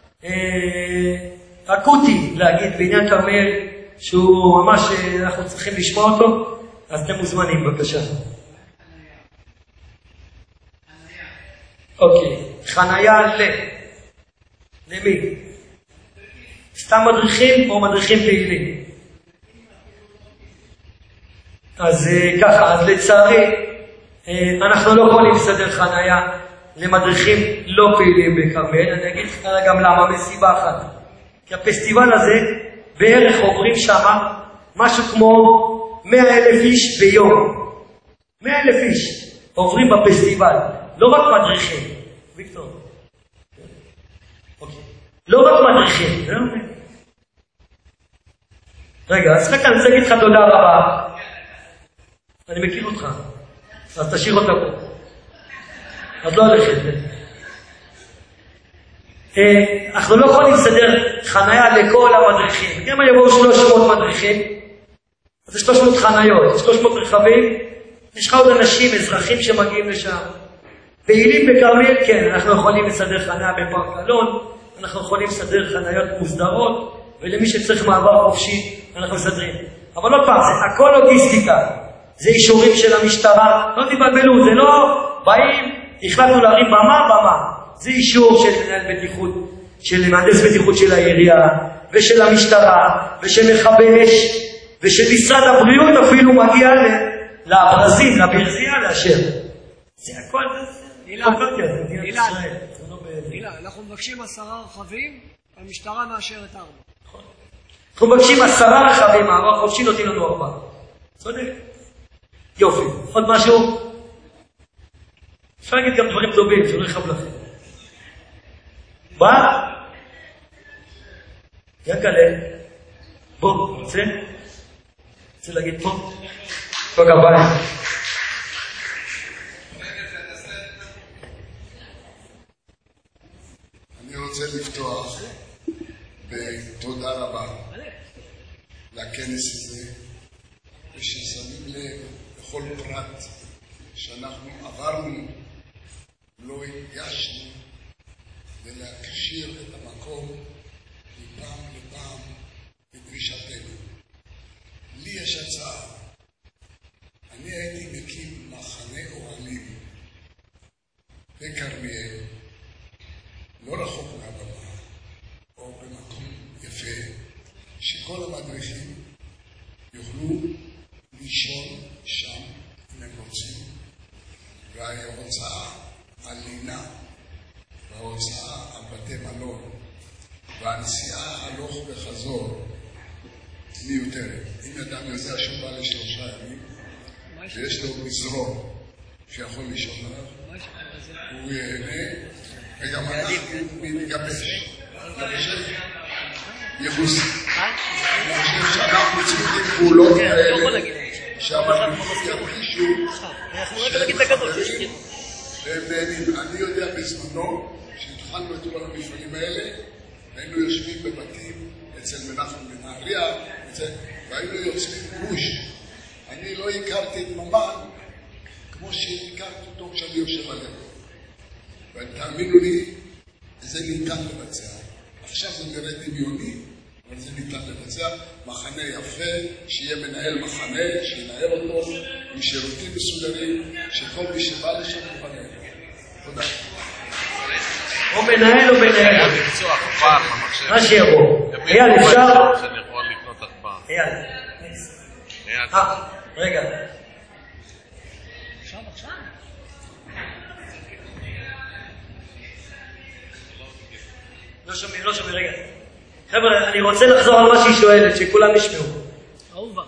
אה, אקוטי להגיד בעניין כרמיאל, שהוא ממש אה, אנחנו צריכים לשמוע אותו, אז אתם מוזמנים בבקשה. אוקיי, חנייה ל... למי? סתם מדריכים או מדריכים פעילים? אז ככה, אז לצערי, אנחנו לא יכולים לסדר חנייה למדריכים לא פעילים בכרמיאל. אני אגיד לך גם למה, מסיבה אחת. כי הפסטיבל הזה, בערך עוברים שם משהו כמו מאה אלף איש ביום. מאה אלף איש עוברים בפסטיבל, לא רק מדריכים. ויקטור. אוקיי. לא רק מדריכים, זה לא אומר. רגע, אז רק אני רוצה להגיד לך תודה רבה. אני מכיר אותך, אז תשאיר אותה פה. אז לא הולכת. אנחנו לא יכולים לסדר חנייה לכל המדריכים. כי אם יבואו שלוש מאות מדריכים, אז זה שלוש מאות חניות, שלוש מאות רכבים, יש לך עוד אנשים, אזרחים שמגיעים לשם. פעילים בכרמיאל, כן, אנחנו יכולים לסדר חניה בפארק אלון, אנחנו יכולים לסדר חניות מוסדרות, ולמי שצריך מעבר חופשי, אנחנו מסדרים. אבל עוד פעם, זה הכל לוגיסטיקה. זה אישורים של המשטרה, לא תבלבלו, זה לא באים, החלטנו להרים במה, במה. זה אישור של מנהל בטיחות, של מהנדס בטיחות של העירייה, ושל המשטרה, ושל מכבי אש, ושל משרד הבריאות אפילו מגיע לברזים, לברזייה לאשר. זה הכל, הילה, אנחנו מבקשים עשרה רכבים, המשטרה מאשרת ארבע. אנחנו מבקשים עשרה רכבים, מעבר חופשי נותנים לנו ארבע. צודק. יופי. עוד משהו? אפשר להגיד גם דברים טובים, שלא יחב לכם. מה? יקלה. בוא, רוצה? רוצה להגיד פה? כל גביים. אני רוצה לפתוח בתודה רבה לכנס הזה, וששמים לב לכל פרט שאנחנו עברנו, לא הגשנו, ולהקשיר את המקום מפעם לפעם בדרישתנו. לי יש הצעה. אני הייתי מקים מחנה אוהלים בכרמיאל, לא רחוק מהבמה, או במקום יפה, שכל המדריכים יוכלו לישון שם אם הם רוצים, וההוצאה על לינה, וההוצאה על בתי מלון, והנסיעה הלוך וחזור מיותרת. אם אדם יודע שהוא בא לשלושה ימים, ויש לו מזרום שיכול לישון עליו, הוא ייהנה, וגם אנחנו מתגבש. אני חושב, יחוס, אני חושב שאנחנו צריכים פעולות כאלה, שהמדריכים ירגישו שהם חברים והם נהנים. אני יודע בזמנו, שהתחלנו את כל המפעלים האלה, היינו יושבים בבתים אצל מנחם בנהריה, והיינו יוצאים גוש. אני לא הכרתי את ממן כמו שהכרתי אותו כשאני יושב עליו. ותאמינו לי, זה ניתן לבצע. עכשיו זה נראה דמיוני, אבל זה ניתן לבצע. מחנה יפה, שיהיה מנהל מחנה, שינהל אותו עם שירותים מסודרים, שכל מי שבא לשם יוכל להיות. תודה. או מנהל או מנהל. מה שיבוא. אייל, אפשר? שאני יכול לקנות ארבעה. אייל. אייל. אה, רגע. עכשיו, עכשיו. לא שומעים, לא שומעים, רגע. חבר'ה, אני רוצה לחזור על מה שהיא שואלת, שכולם ישמעו. אהובה.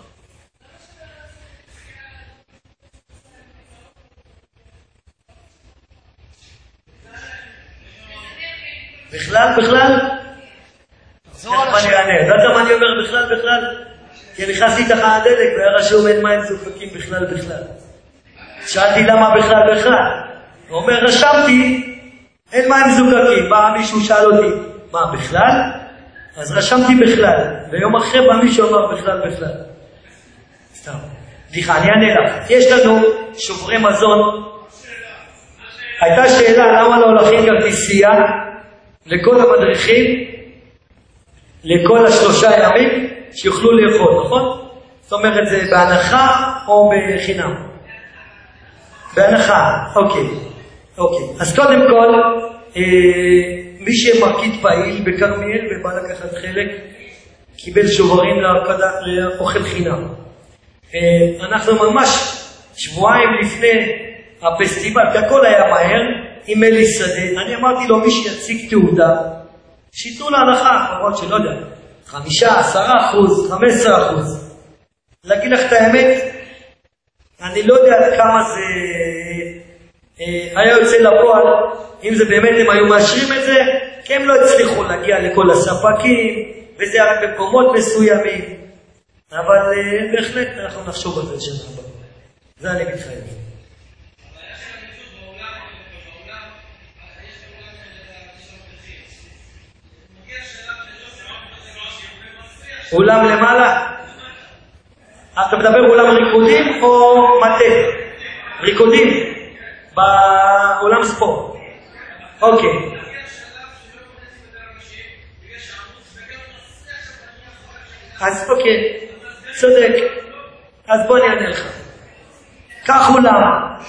בכלל, בכלל? תחזור על השאלה. יודעת מה אני אומר בכלל, בכלל? כי נכנסתי איתך הדלק והיה רשום אין מים זוקקים בכלל, בכלל. שאלתי למה בכלל, בכלל. הוא אומר, רשמתי, אין מים זוקקים. בא מישהו שאל אותי, מה, בכלל? אז רשמתי בכלל. ויום אחרי בא מישהו אמר בכלל, בכלל. סתם. סליחה, אני אענה לך. יש לנו שוברי מזון. הייתה שאלה למה לא הולכים כרטיסייה לכל המדריכים, לכל השלושה ימים, שיוכלו לאכול, נכון? זאת אומרת, זה בהנחה או בחינם? בהנחה, אוקיי. אוקיי. אז קודם כל, אה, מי שמרקיד פעיל בכרמיאל ובא לקחת חלק, קיבל שוברים לאוכל חינם. אה, אנחנו ממש שבועיים לפני הפסטיבל, כי הכל היה מהר, עם אלי שדה, אני אמרתי לו, מי שיציג תעודה, שיתנו להנחה, למרות שלא יודע, חמישה, עשרה אחוז, חמש עשרה אחוז. להגיד לך את האמת, אני לא יודע כמה זה אה, היה יוצא לפועל, אם זה באמת הם היו מאשרים את זה, כי הם לא הצליחו להגיע לכל הספקים, וזה היה במקומות מסוימים, אבל אה, בהחלט אנחנו נחשוב על זה שנה הבאה. זה אני מתחייב. אולם למעלה? אתה מדבר אולם ריקודים או מטה? ריקודים באולם ספורט. אוקיי. אז אוקיי, צודק. אז בוא אני אענה לך. כך אולם,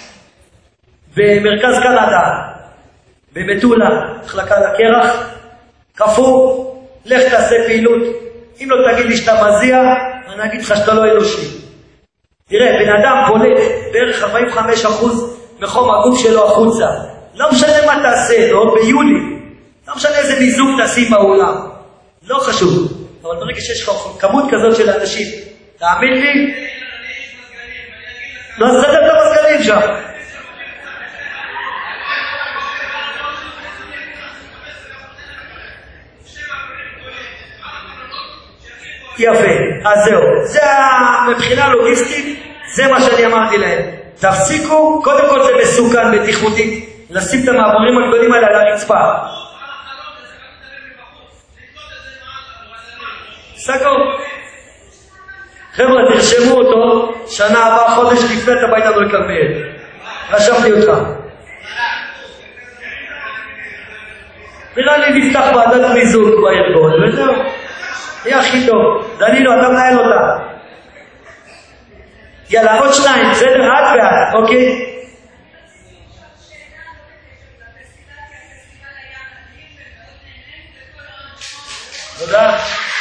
במרכז קנדה, במטולה, מחלקה לקרח, כפו, לך תעשה פעילות. אם לא תגיד לי שאתה מזיע, אני אגיד לך שאתה לא אנושי. תראה, בן אדם פולט בערך ארבעים וחמישה אחוז מחום הגוף שלו החוצה. לא משנה מה תעשה, לא? ביולי. לא משנה איזה מיזוג תשים בעולם. לא חשוב. אבל ברגע שיש לך כמות כזאת של אנשים, תאמין לי? לא, אז תדע את המסגלים שם. יפה, אז זהו. זה מבחינה לוגיסטית, זה מה שאני אמרתי להם. תפסיקו, קודם כל זה מסוכן בטיחותית, לשים את המעברים הגדולים האלה על הרצפה. סגור. חבר'ה, תרשמו אותו, שנה הבאה, חודש לפני, אתה בית לנו לקרמיאל. רשמתי אותך. נראה לי נפתח ועדת מיזוג בארגון, וזהו. יהיה הכי טוב. דנינו, אתה מנהל אותה. יאללה, עוד שניים, בסדר? עד ועד, אוקיי? תודה.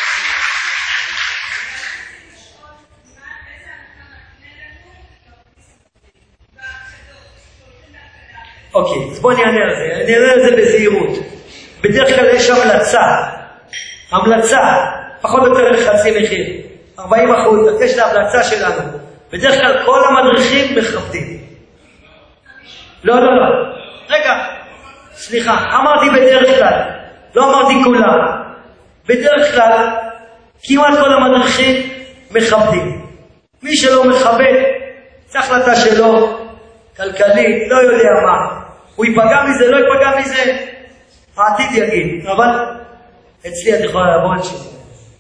אוקיי, אז בוא אני אענה על זה. אני אענה על זה בזהירות. בדרך כלל יש המלצה. המלצה, פחות או יותר לחצי מחיר. ארבעים אחוז, אז יש להמלצה שלנו. בדרך כלל כל המדריכים מכבדים. לא, לא, לא. רגע, סליחה, אמרתי בדרך כלל. לא אמרתי כולם. בדרך כלל, כמעט כל המדריכים מכבדים. מי שלא מכבד, זה החלטה שלו, כלכלי, לא יודע מה. הוא ייפגע מזה, לא ייפגע מזה, העתיד יגיד. אבל אצלי את יכולה לעבור את שוב.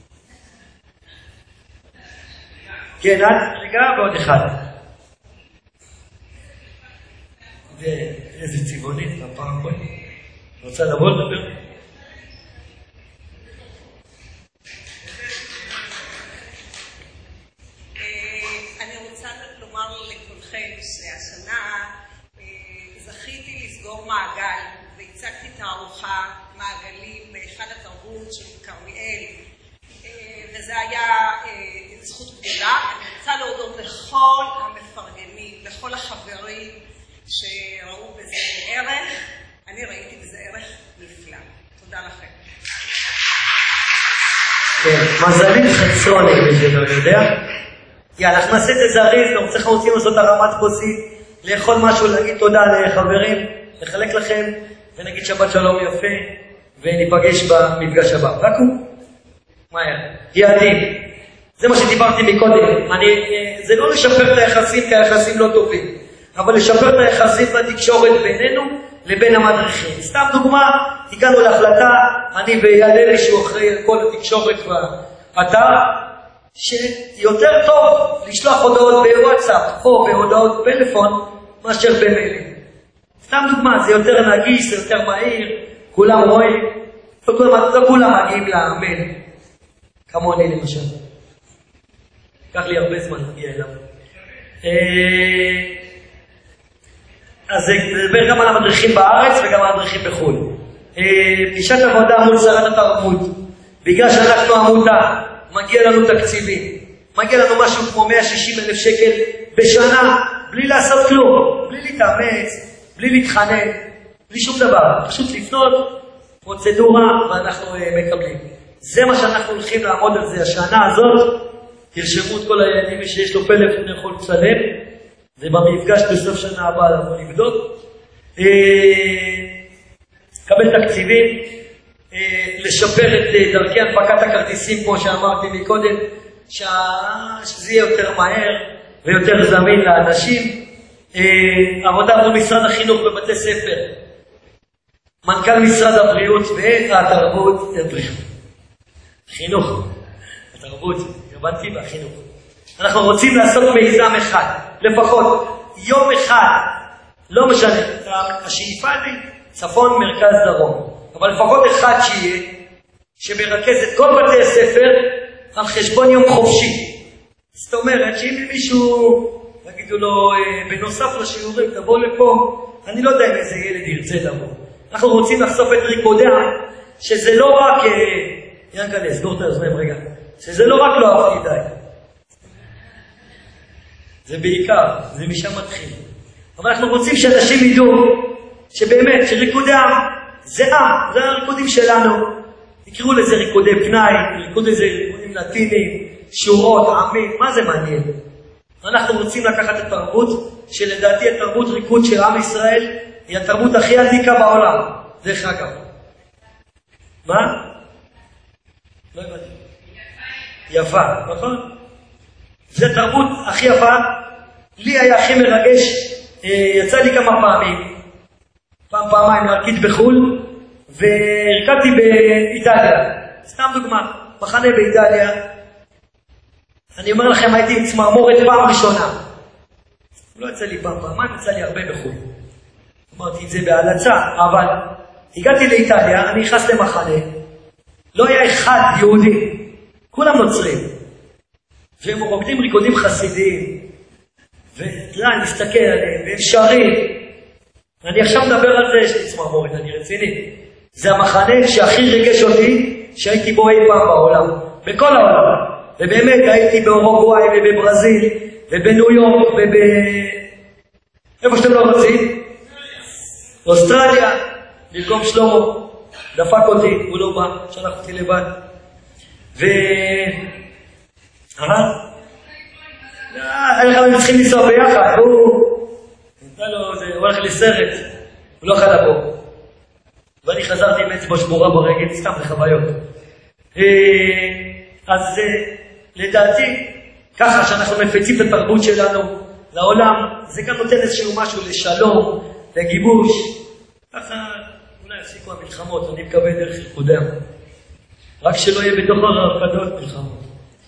כן, עד רגע ועוד אחד. ואיזה צבעונית, הפעם פה. רוצה לבוא לדבר? אני רוצה לומר לכולכם שהשנה זכיתי לסגור מעגל והצגתי תערוכה מעגלים בהיכל התרבות של כרמיאל, וזה היה זכות גדולה. אני רוצה להודות לכל המפרגנים, לכל החברים שראו בזה ערך. אני ראיתי בזה ערך נפלא. תודה לכם. כן, מזלים חצרוני בזה, לא יודע. יאללה, אנחנו נעשה את זה זריז, אנחנו צריכים רוצים לעשות הרמת כוסית, לאכול משהו, להגיד תודה לחברים, לחלק לכם, ונגיד שבת שלום יפה, וניפגש במפגש הבא. רק הוא? מהר. יעדים. זה מה שדיברתי מקודם. אני, זה לא לשפר את היחסים, כי היחסים לא טובים, אבל לשפר את היחסים בתקשורת בינינו לבין המדריכים. סתם דוגמה, הגענו להחלטה, אני ויעדלי שהוא אחראי כל התקשורת באתר, שיותר טוב לשלוח הודעות בוואטסאפ או בהודעות פלאפון מאשר במיילים. סתם דוגמה, זה יותר נגיש, זה יותר מהיר, כולם רואים, לא כולם, לא כולם מגיעים למייל, כמוני למשל. לקח לי הרבה זמן להגיע אליו. אז זה מדבר גם על המדריכים בארץ וגם על המדריכים בחו"ל. פגישת עבודה מול שרת התרבות, בגלל שאנחנו עמותה, מגיע לנו תקציבים, מגיע לנו משהו כמו מאה ושישים אלף שקל בשנה, בלי לעשות כלום, בלי להתאמץ, בלי להתחנן, בלי שום דבר, פשוט לפנות, פרוצדורה, ואנחנו uh, מקבלים. זה מה שאנחנו הולכים לעמוד על זה השנה הזאת. תרשמו את כל העניינים שיש לו פלאפון יכול לצלם, זה במפגש בסוף שנה הבאה אנחנו נבדוק. Uh, קבל תקציבים, uh, לשפר את uh, דרכי הנפקת הכרטיסים, כמו שאמרתי מקודם, שה... שזה יהיה יותר מהר ויותר זמין לאנשים. Uh, עבודה מול משרד החינוך בבתי ספר, מנכ"ל משרד הבריאות והתרבות, חינוך, התרבות, הבנתי והחינוך. אנחנו רוצים לעשות מיזם אחד, לפחות יום אחד, לא משנה, השאיפה לי צפון, מרכז, דרום, אבל לפחות אחד שיהיה, שמרכז את כל בתי הספר על חשבון יום חופשי. זאת אומרת שאם מישהו, תגידו לו, בנוסף לשיעורים, תבוא לפה, אני לא יודע אם איזה ילד ירצה לבוא. אנחנו רוצים לחשוף את ריקודי העם, שזה לא רק, ינקלה, סגור את האוזניים רגע, שזה לא רק לא אהבתי די. זה בעיקר, זה משם מתחיל. אבל אנחנו רוצים שאנשים ידעו שבאמת, שריקודי העם זה עם, זה הריקודים שלנו. יקראו לזה ריקודי פנאי, יקראו לזה ריקודים לטינים, שורות, עמים, מה זה מעניין? אנחנו רוצים לקחת את התרבות, שלדעתי התרבות ריקוד של עם ישראל, היא התרבות הכי עתיקה בעולם, דרך אגב. מה? לא הבנתי. יפה, נכון? זו תרבות הכי יפה, לי היה הכי מרגש, יצא לי כמה פעמים, פעם פעמיים להרקיד בחול, והרקדתי באיטליה, סתם דוגמה, מחנה באיטליה, אני אומר לכם, הייתי עם צמרמורת פעם ראשונה, לא יצא לי פעם פעמיים, יצא לי הרבה בחול, אמרתי את זה בהלצה, אבל הגעתי לאיטליה, אני נכנס למחנה, לא היה אחד יהודי, כולם נוצרים, והם רוקדים ריקודים חסידיים, ואני מסתכל עליהם, והם שרים, אני עכשיו מדבר על זה, יש לי צמרמורת, אני רציני, זה המחנה שהכי רגש אותי, שהייתי בו אי פעם בעולם, בכל העולם, ובאמת הייתי באורוגוואי ובברזיל, ובניו יורק, וב... איפה שאתם לא רוצים? אוסטרליה, במקום שלמה, דפק אותי, הוא לא בא, שלח אותי לבד. ו... אה? אנחנו צריכים לנסוע ביחד, הוא... הוא הולך לסרט, הוא לא יכול לבוא. ואני חזרתי עם אצבע שבורה ברגל, סתם לחוויות. אז לדעתי, ככה שאנחנו מפיצים את התרבות שלנו לעולם, זה גם נותן איזשהו משהו לשלום, לגיבוש. ככה אולי יפסיקו המלחמות, אני מקווה דרך יקודם. רק שלא יהיה בתוך הרקדות מלחמות.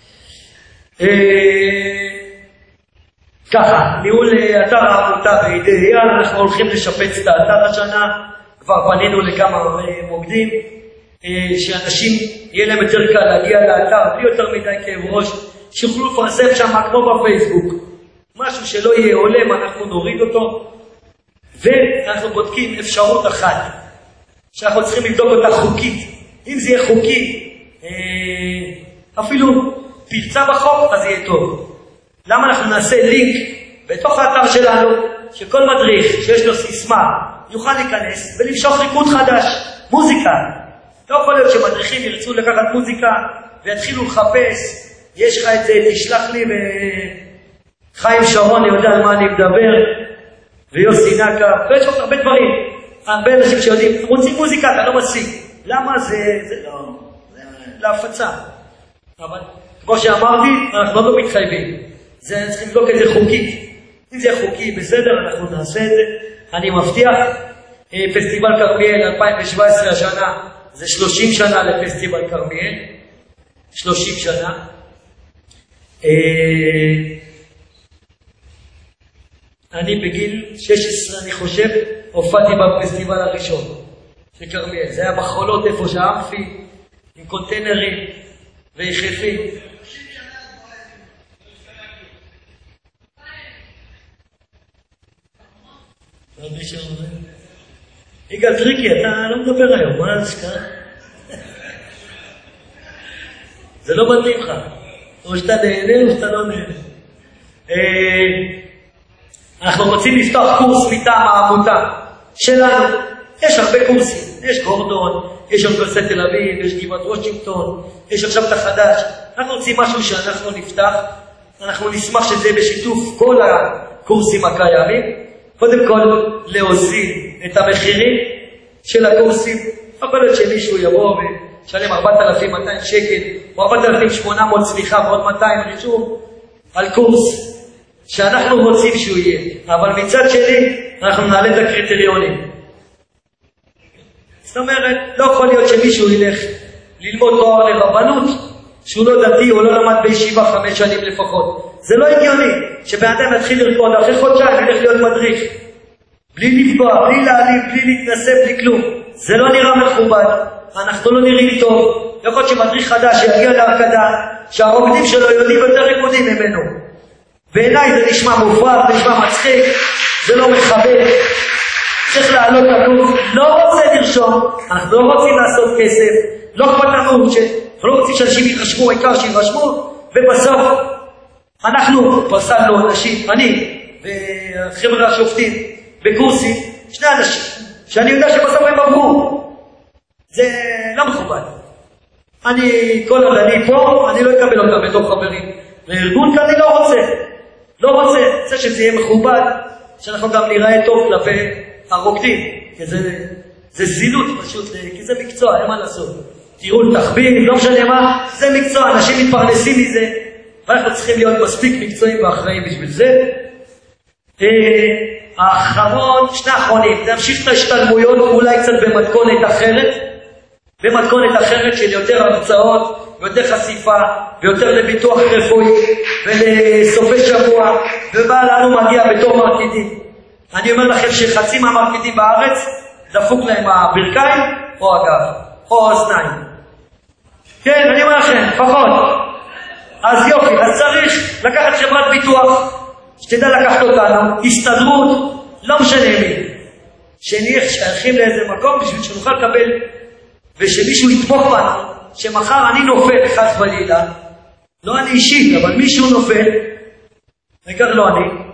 ככה, ניהול אתר העמותה בידי אייל, אנחנו הולכים לשפץ את האתר השנה, כבר פנינו לכמה מוקדים, שאנשים יהיה להם יותר קל להגיע לאתר, בלי יותר מדי כאב ראש, שיוכלו לפרסם שם כמו בפייסבוק, משהו שלא יהיה עולם, אנחנו נוריד אותו, ואנחנו בודקים אפשרות אחת, שאנחנו צריכים לבדוק אותה חוקית, אם זה יהיה חוקי, אפילו פרצה בחוק, אז יהיה טוב. למה אנחנו נעשה לינק בתוך האתר שלנו, שכל מדריך שיש לו סיסמה יוכל להיכנס ולמשוך ריקוד חדש, מוזיקה. לא יכול להיות שמדריכים ירצו לקחת מוזיקה ויתחילו לחפש, יש לך את זה, תשלח לי, וחיים שרון יודע על מה אני מדבר, ויוסי נקה, ויש לך הרבה דברים, הרבה אנשים שיודעים, רוצים מוזיקה, אתה לא משיג. למה? זה, זה לא, זה להפצה. אבל כמו שאמרתי, אנחנו לא מתחייבים. זה צריכים לבדוק את זה חוקי. אם זה חוקי, בסדר, אנחנו נעשה את זה. אני מבטיח, פסטיבל כרמיאל אלפיים שבע עשרה השנה, זה שלושים שנה לפסטיבל כרמיאל. שלושים שנה. אני בגיל שש עשרה, אני חושב, הופעתי בפסטיבל הראשון של כרמיאל. זה היה בחולות איפה שהאמפי, עם קונטיינרים ויחפים. יגאל טריקי, אתה לא מדבר היום, מה זה שקרה? זה לא מתאים לך, או שאתה נהנה או שאתה לא נהנה. אנחנו רוצים לפתוח קורס מטעם העמותה שלנו, יש הרבה קורסים, יש גורדון, יש אוניברסיטת תל אביב, יש גבעת וושינגטון, יש עכשיו את החדש, אנחנו רוצים משהו שאנחנו נפתח, אנחנו נשמח שזה בשיתוף כל הקורסים הקיימים, קודם כל להוזיל את המחירים של הקורסים, יכול להיות שמישהו יבוא ושלם ארבעת אלפים מאתיים שקל, או ארבעת אלפים ושמונה מאות סליחה ועוד מאתיים רישום על קורס שאנחנו רוצים שהוא יהיה, אבל מצד שני אנחנו נעלה את הקריטריונים. זאת אומרת, לא יכול להיות שמישהו ילך ללמוד תואר לרבנות שהוא לא דתי או לא למד בישיבה חמש שנים לפחות. זה לא הגיוני שבאדם יתחיל לרקוד אחרי חודשיים ילך להיות מדריך בלי לפגוע, בלי להעליב, בלי להתנסה, בלי כלום. זה לא נראה מכובד, אנחנו לא נראים טוב, יכול להיות שמדריך חדש שיגיע להרקדה, שהרוקדים שלו יודעים יותר ריקודים ממנו. בעיניי זה נשמע מופרע, זה נשמע מצחיק, זה לא מכבד. צריך לעלות הגוף, לא רוצה לרשום, אנחנו לא רוצים לעשות כסף, לא אכפת לנו, אנחנו לא רוצים שאנשים יחשבו, העיקר שירשמו, ובסוף אנחנו פסלנו אנשים, אני וחבר'ה השופטים בקורסים, שני אנשים, שאני יודע שבסוף הם עברו. זה לא מכובד. אני, כל עוד אני פה, אני לא אקבל אותם בתור חברים. לארגון כאן אני לא רוצה. לא רוצה. רוצה שזה יהיה מכובד, שאנחנו גם נראה טוב כלפי הרוקדים. כי זה, זה זילות פשוט, כי זה מקצוע, אין מה לעשות. תראו תחביב, לא משנה מה, זה מקצוע, אנשים מתפרנסים מזה, ואנחנו צריכים להיות מספיק מקצועיים ואחראים בשביל זה. האחרון, שני האחרונים, נמשיך את ההשתלמויות, אולי קצת במתכונת אחרת, במתכונת אחרת של יותר הרצאות, ויותר חשיפה, ויותר לביטוח רפואי, ולסופי שבוע, ומה לנו מגיע בתור מרקידים. אני אומר לכם שחצי מהמרקידים בארץ, דפוק להם הברכיים, או הגב, או האוזניים. כן, אני אומר לכם, פחות. אז יופי, אז צריך לקחת חברת ביטוח, שתדע לקחת אותנו, הסתדרות, לא משנה מי. שנהיה שייכים לאיזה מקום בשביל שנוכל לקבל, ושמישהו יתמוך בנו, שמחר אני נופל חס וחלילה, לא אני אישית, אבל מישהו נופל, העיקר לא אני,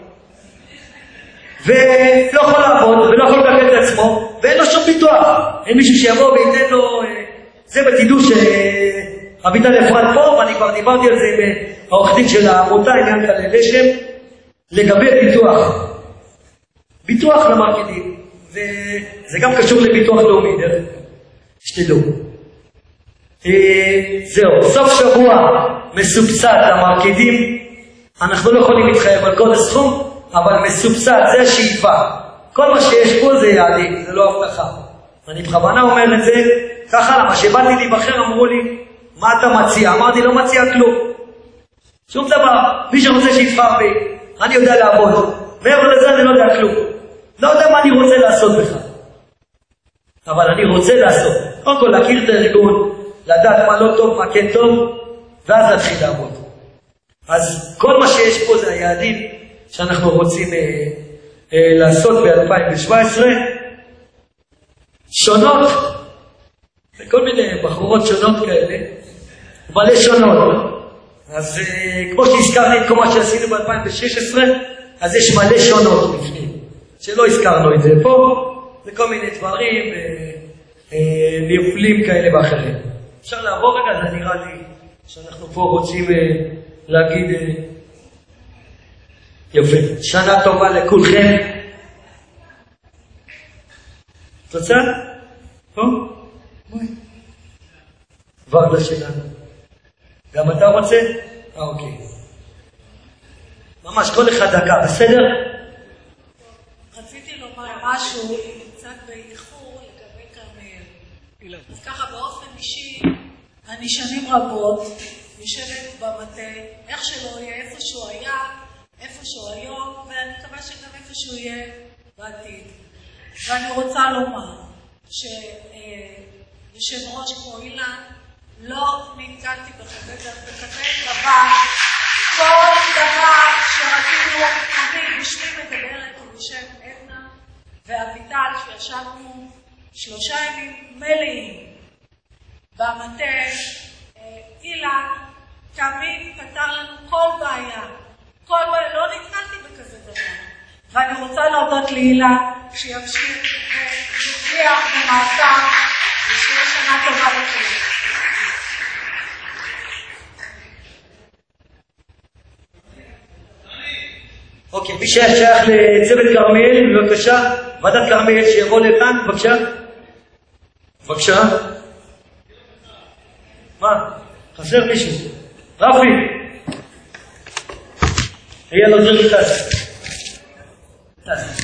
ולא יכול לעבוד, ולא יכול לקבל את עצמו, ואין לו שום ביטוח. אין מישהו שיבוא וייתן לו, זה ותדעו שאביטל אפרת פה, ואני כבר דיברתי על זה עם העורך דין של העמותה, עניין כאלה לשם, לגבי ביטוח. ביטוח למרקידים, וזה גם קשור לביטוח לאומי, דרך שתדעו. זהו, סוף שבוע מסובסד למרקידים, אנחנו לא יכולים להתחייב על כל הסכום, אבל מסובסד, זה השאיפה. כל מה שיש פה זה יעדים, זה לא הבטחה. אני בכוונה אומר את זה, ככה למה שבאתי להיבחר אמרו לי, מה אתה מציע? אמרתי, לא מציע כלום. שום דבר, מי שרוצה שיבחר בי, אני יודע לעבוד. מעבר לזה אני לא יודע כלום. לא יודע מה אני רוצה לעשות בכלל. אבל אני רוצה לעשות. קודם כל להכיר את הארגון, לדעת מה לא טוב, מה כן טוב, ואז להתחיל לעבוד. אז כל מה שיש פה זה היעדים שאנחנו רוצים אה, אה, לעשות ב-אלפיים שבע עשרה. שונות, וכל מיני בחורות שונות כאלה, מלא שונות. אז אה, כמו שהזכרתי את כל מה שעשינו ב-אלפיים שש עשרה, אז יש מלא שונות בפנים, שלא הזכרנו את זה פה, וכל מיני דברים, נפלים כאלה ואחרים. אפשר לעבור רגע, זה נראה לי שאנחנו פה רוצים להגיד, יופי, שנה טובה לכולכם. תוצא? פה? בואי. ורדה שלנו. גם אתה רוצה? אה, אוקיי. ממש, כל אחד דקה, בסדר? רציתי לומר משהו, קצת באיחור לגבי כרמיאל. אז ככה באופן אישי, אני שנים רבות יושבת במטה, איך שלא יהיה, איפה שהוא היה, איפה שהוא היום, ואני מקווה שגם איפה שהוא יהיה בעתיד. ואני רוצה לומר שיושב ראש כמו אילן, לא נתקלתי בכזה דבר, כל דבר שרצינו, אני בשמי מדברת ובשם עדנה ואביטל, שישבנו שלושה ימים מלאים במטה, אילן תמיד פתר לנו כל בעיה, כל בעיה, לא נתקלתי בכזה דבר. ואני רוצה להודות לאילן שימשיך ויצליח במעשה ושיהיה שנה טובה לכולם. אוקיי, מי שהיה שייך לצוות כרמיאל, בבקשה, ועדת כרמיאל שיבוא לכאן, בבקשה. בבקשה. מה? חסר מישהו. רפי. היה לו דרך טס. טס.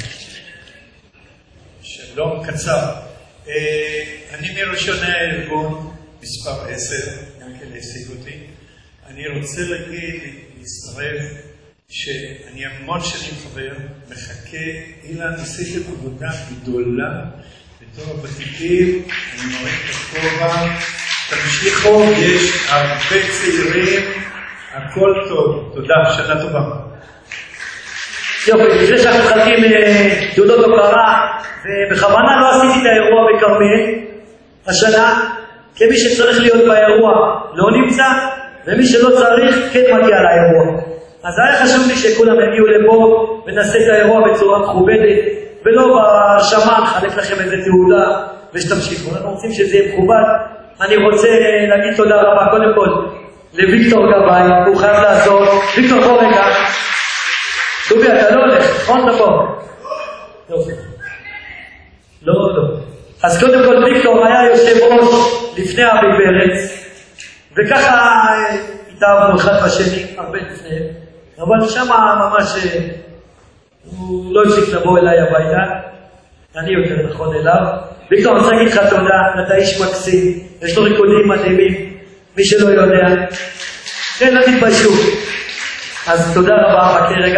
שלום, קצר. אני מראשוני הארגון, מספר עשר, גם כן להשיג אותי. אני רוצה להגיד, להצטרף, שאני המון שנים חבר, מחכה, אילן, עשיתם עבודה גדולה בתור הוותיקים, אני מוריד את הכובע, תמשיכו, יש הרבה צעירים, הכל טוב. תודה, שנה טובה. יופי, לפני שאנחנו מחלקים תעודות הוקרה, ובכוונה לא עשיתי את האירוע בכרמל השנה, כי מי שצריך להיות באירוע לא נמצא, ומי שלא צריך כן מגיע לאירוע. אז היה חשוב לי שכולם יגיעו לפה ונעשה את האירוע בצורה מכובדת, ולא בשמן חלק לכם איזה תעודה ושתמשיכו. אנחנו רוצים שזה יהיה מכובד. אני רוצה להגיד תודה רבה קודם כל לוויקטור גבאי, הוא חייב לעזור. ויקטור בוא רגע. דובי, אתה לא הולך, נכון? אתה פה. יופי. לא, לא. אז קודם כל ויקטור היה יושב ראש לפני אבי פרץ, וככה התאהבנו אחד בשני, הרבה לפני, אבל שם ממש הוא לא הפסיק לבוא אליי הביתה, אני יותר נכון אליו. ויקטור, אני רוצה להגיד לך תודה, אתה איש מקסים, יש לו ריקודים מדהימים, מי שלא יודע, כן, לא תתביישו. אז תודה רבה, חכה רגע.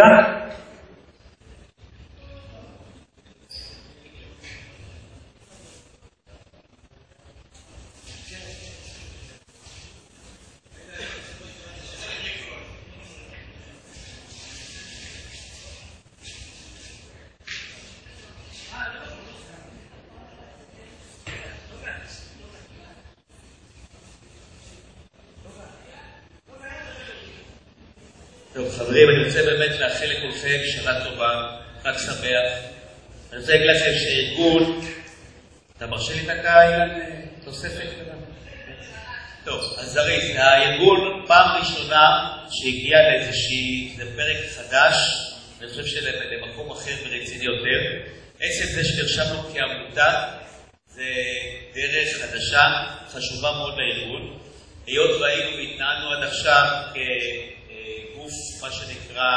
טוב, חברים, אני רוצה באמת לאחל לכולכם שנה טובה, חג שמח. אני רוצה להגיד לכם שארגון, אתה מרשה לי את הקהל תוספת? טוב, אז זריז, הארגון פעם ראשונה שהגיע לאיזושהי, זה פרק חדש, אני חושב שלמקום אחר ורציני יותר. עצם זה שנרשמנו כעמותה, זה דרך חדשה, חשובה מאוד לארגון. היות והיינו והתנהלנו עד עכשיו כ... גוף, מה שנקרא,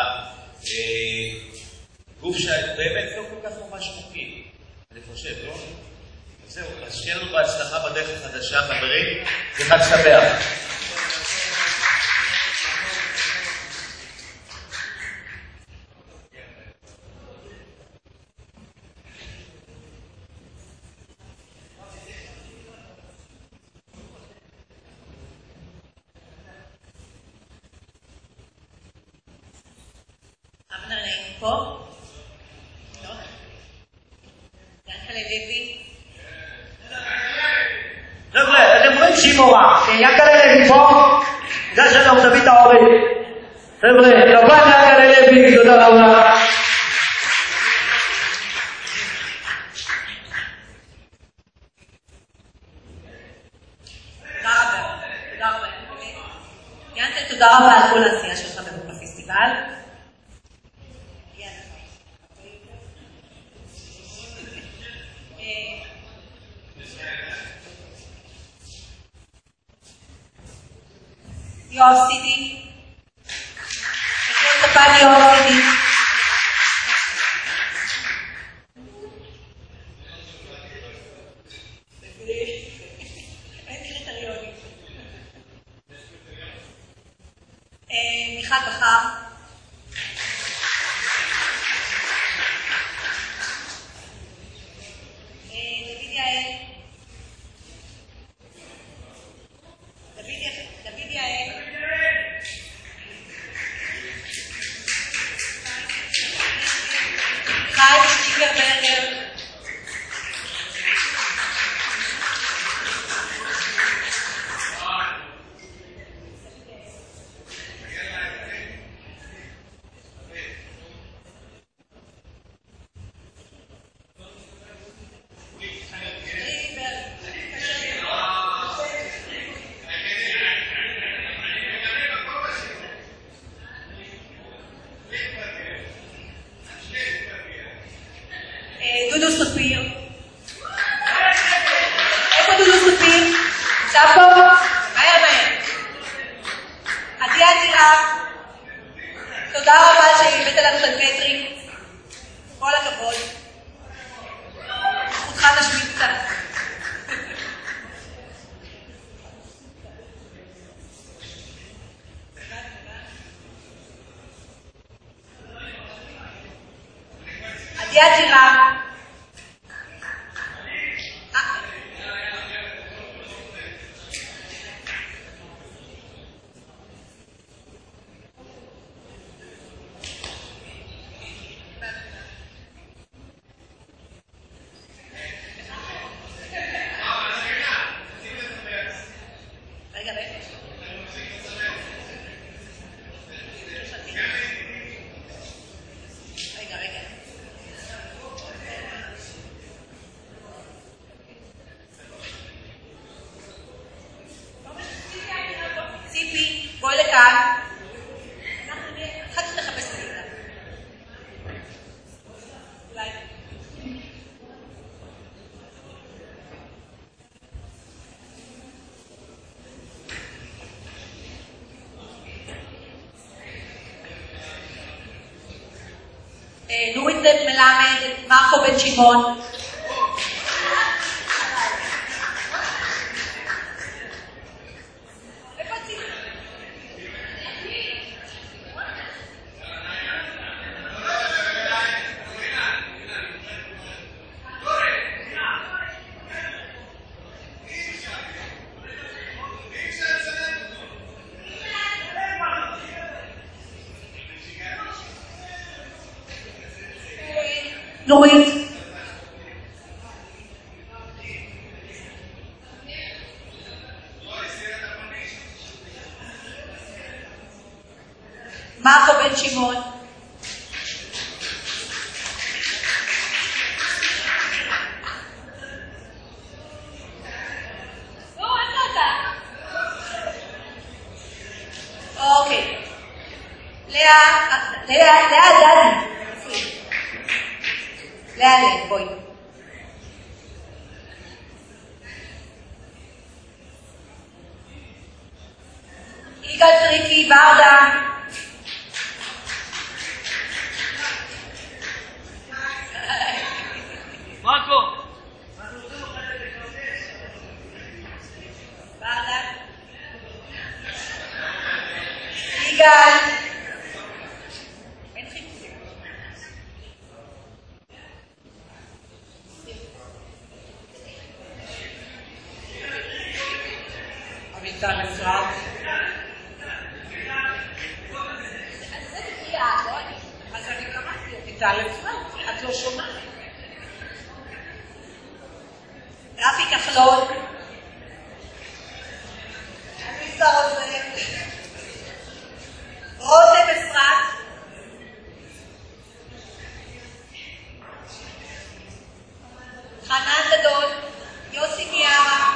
גוף שבאמת לא כל כך ממש מוקיד, אני חושב, לא? זהו, אז שיהיה לנו בהצלחה בדרך החדשה, חברים, וחג שמח. פה? לא? ינקלה לוי? חבר'ה, אתם רואים שהיא מורה. ינקלה לוי פה? זה שלום, תביא את ההורים. חבר'ה, כפיים ינקלה לוי, תודה רבה. תודה רבה. תודה רבה. ינקלה, תודה רבה על כל העשייה שלך בפסטיבל. יואב סידי, תקריא ספן יואב סידי. אין קריטריונים. מיכל בחר. דוד יעל. דוד יעל. חיים שטיקרברגר. דודו ספיר. איפה דודו ספיר? נמצא פה? מהר מהר. עדיה טירה. תודה רבה שהבאת לנו את המטרים. כל הכבוד. זכותך נשמיט קצת. עדיה טירה. יוסף מלמד, מרקו בן שמעון. נורית. מרקו בן שמעון. אוקיי. לאה, לאה, לאה דדי. לאה לאה, בואי. יגאל טריקי, ברדה. מרקו. ברדה. יגאל. אביטל אפרת. אז זה תקריאה, לא אני. אז אני קראתי, אביטל אפרת, את לא שומעת. רפי כחלון. אביסה רוזן. רותם אפרת. חנן גדול. יוסי מיארה.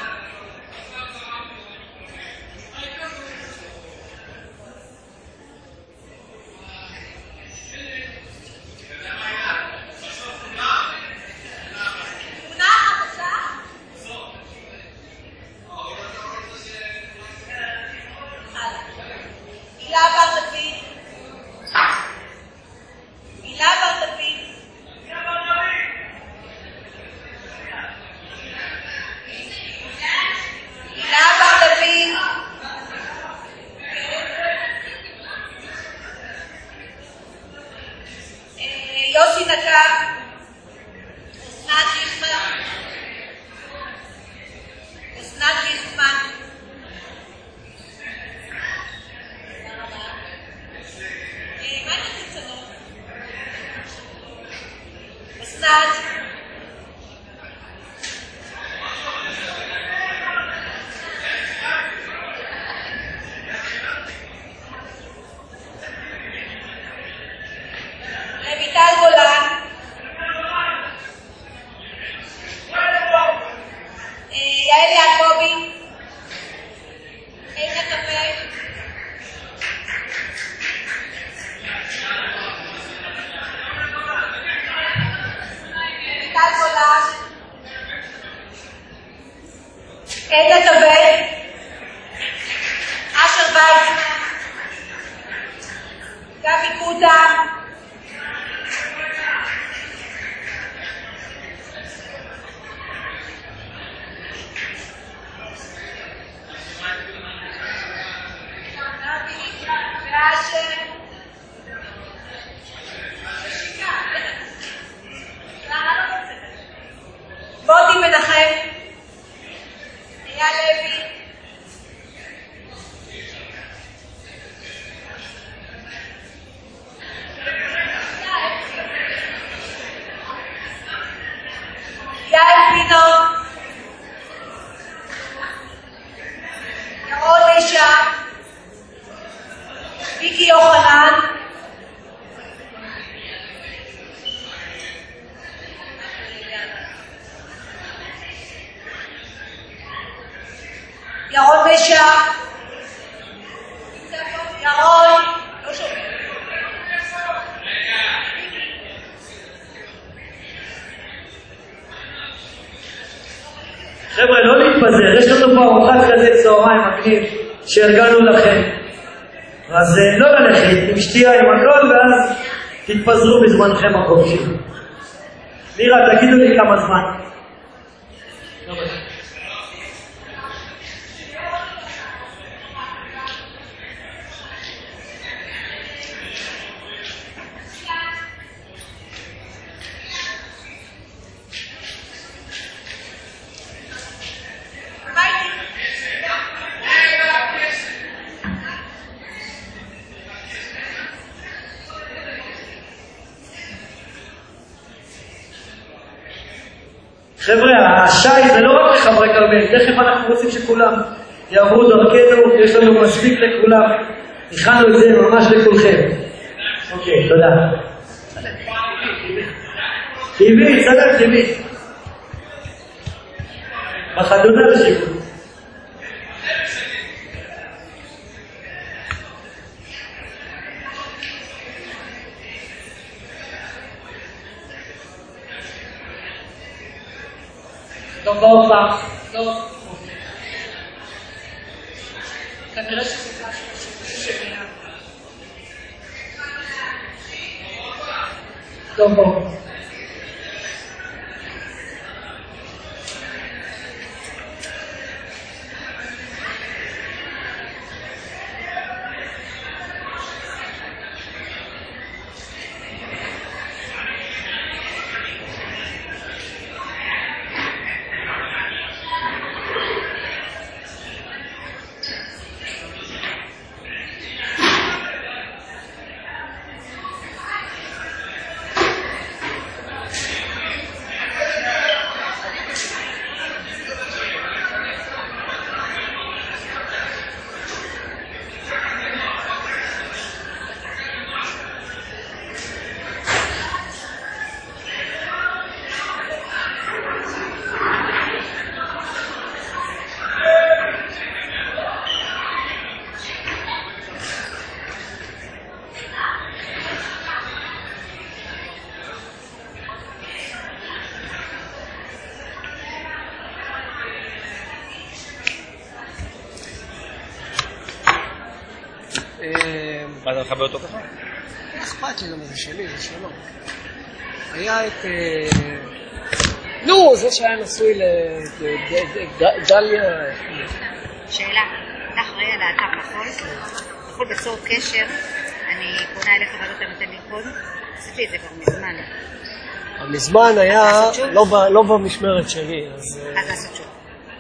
יוסי נקב. אסנת ליכטמן. אסנת ליכטמן. מה את החיצונות? אסנת. רויטל גולן. יעל יעקבי. עינת אפק. רויטל גולן. עינת אפק. אשר ויצמן. גבי קוטה. מוטי מנחם. אייל לוי. יעל פינו. ירון לישה. ויקי יוחנן. ירון לישה. ירון. לא שומע. חבר'ה, לא להתפזר, יש לנו פה ארוחת כזה צהריים מגניב שהרגלנו לכם. אז לא ללכת עם שתייה עם הכל, ואז תתפזרו בזמנכם החופשי. נירה, תגידו לי כמה זמן. חבר'ה, השי זה לא רק לחברי כרמל, תכף אנחנו רוצים שכולם יעברו דרכנו, יש לנו מספיק לכולם, הכנו את זה ממש לכולכם. אוקיי, תודה. טבעי, צדק טבעי. בחדונה לשיעור. טוב, עוד פעם. טוב. כנראה שזה משהו שנייה. טוב, בואו. מה אתה מחבר אותו ככה? לא אכפת לי, למה זה שלי, זה שלו. היה את... נו, זה שהיה נשוי לדליה... שאלה, אתה אחראי על האתר נכון? בכל בצור קשר, אני פונה אליך ועלות הנותן ללכון, עשיתי את זה כבר מזמן. מזמן היה לא במשמרת שלי, אז... אז לעשות שוב.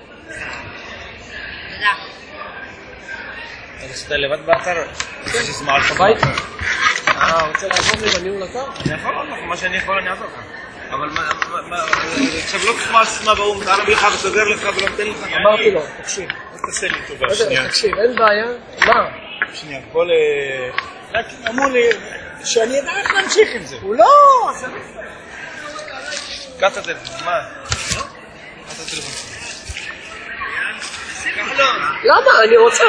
תודה. אתה עשית לבד באתר? יש זמן בבית? אה, רוצה לעזור לי בניהול אתר? אני יכול לעזור לך, מה שאני יכול אני אעזור לך. אבל מה, עכשיו לא תחמאס מה באום, אתה רבי לך וסוגר לך ולא נותן לך. אמרתי לו, תקשיב. אז תעשה לי טובה, שנייה. תקשיב, אין בעיה. מה? שנייה, כל... רק אמרו לי שאני אדע איך להמשיך עם זה. הוא לא! זה לא... קח את הטלפון, מה? קח את הטלפון. למה? אני רוצה...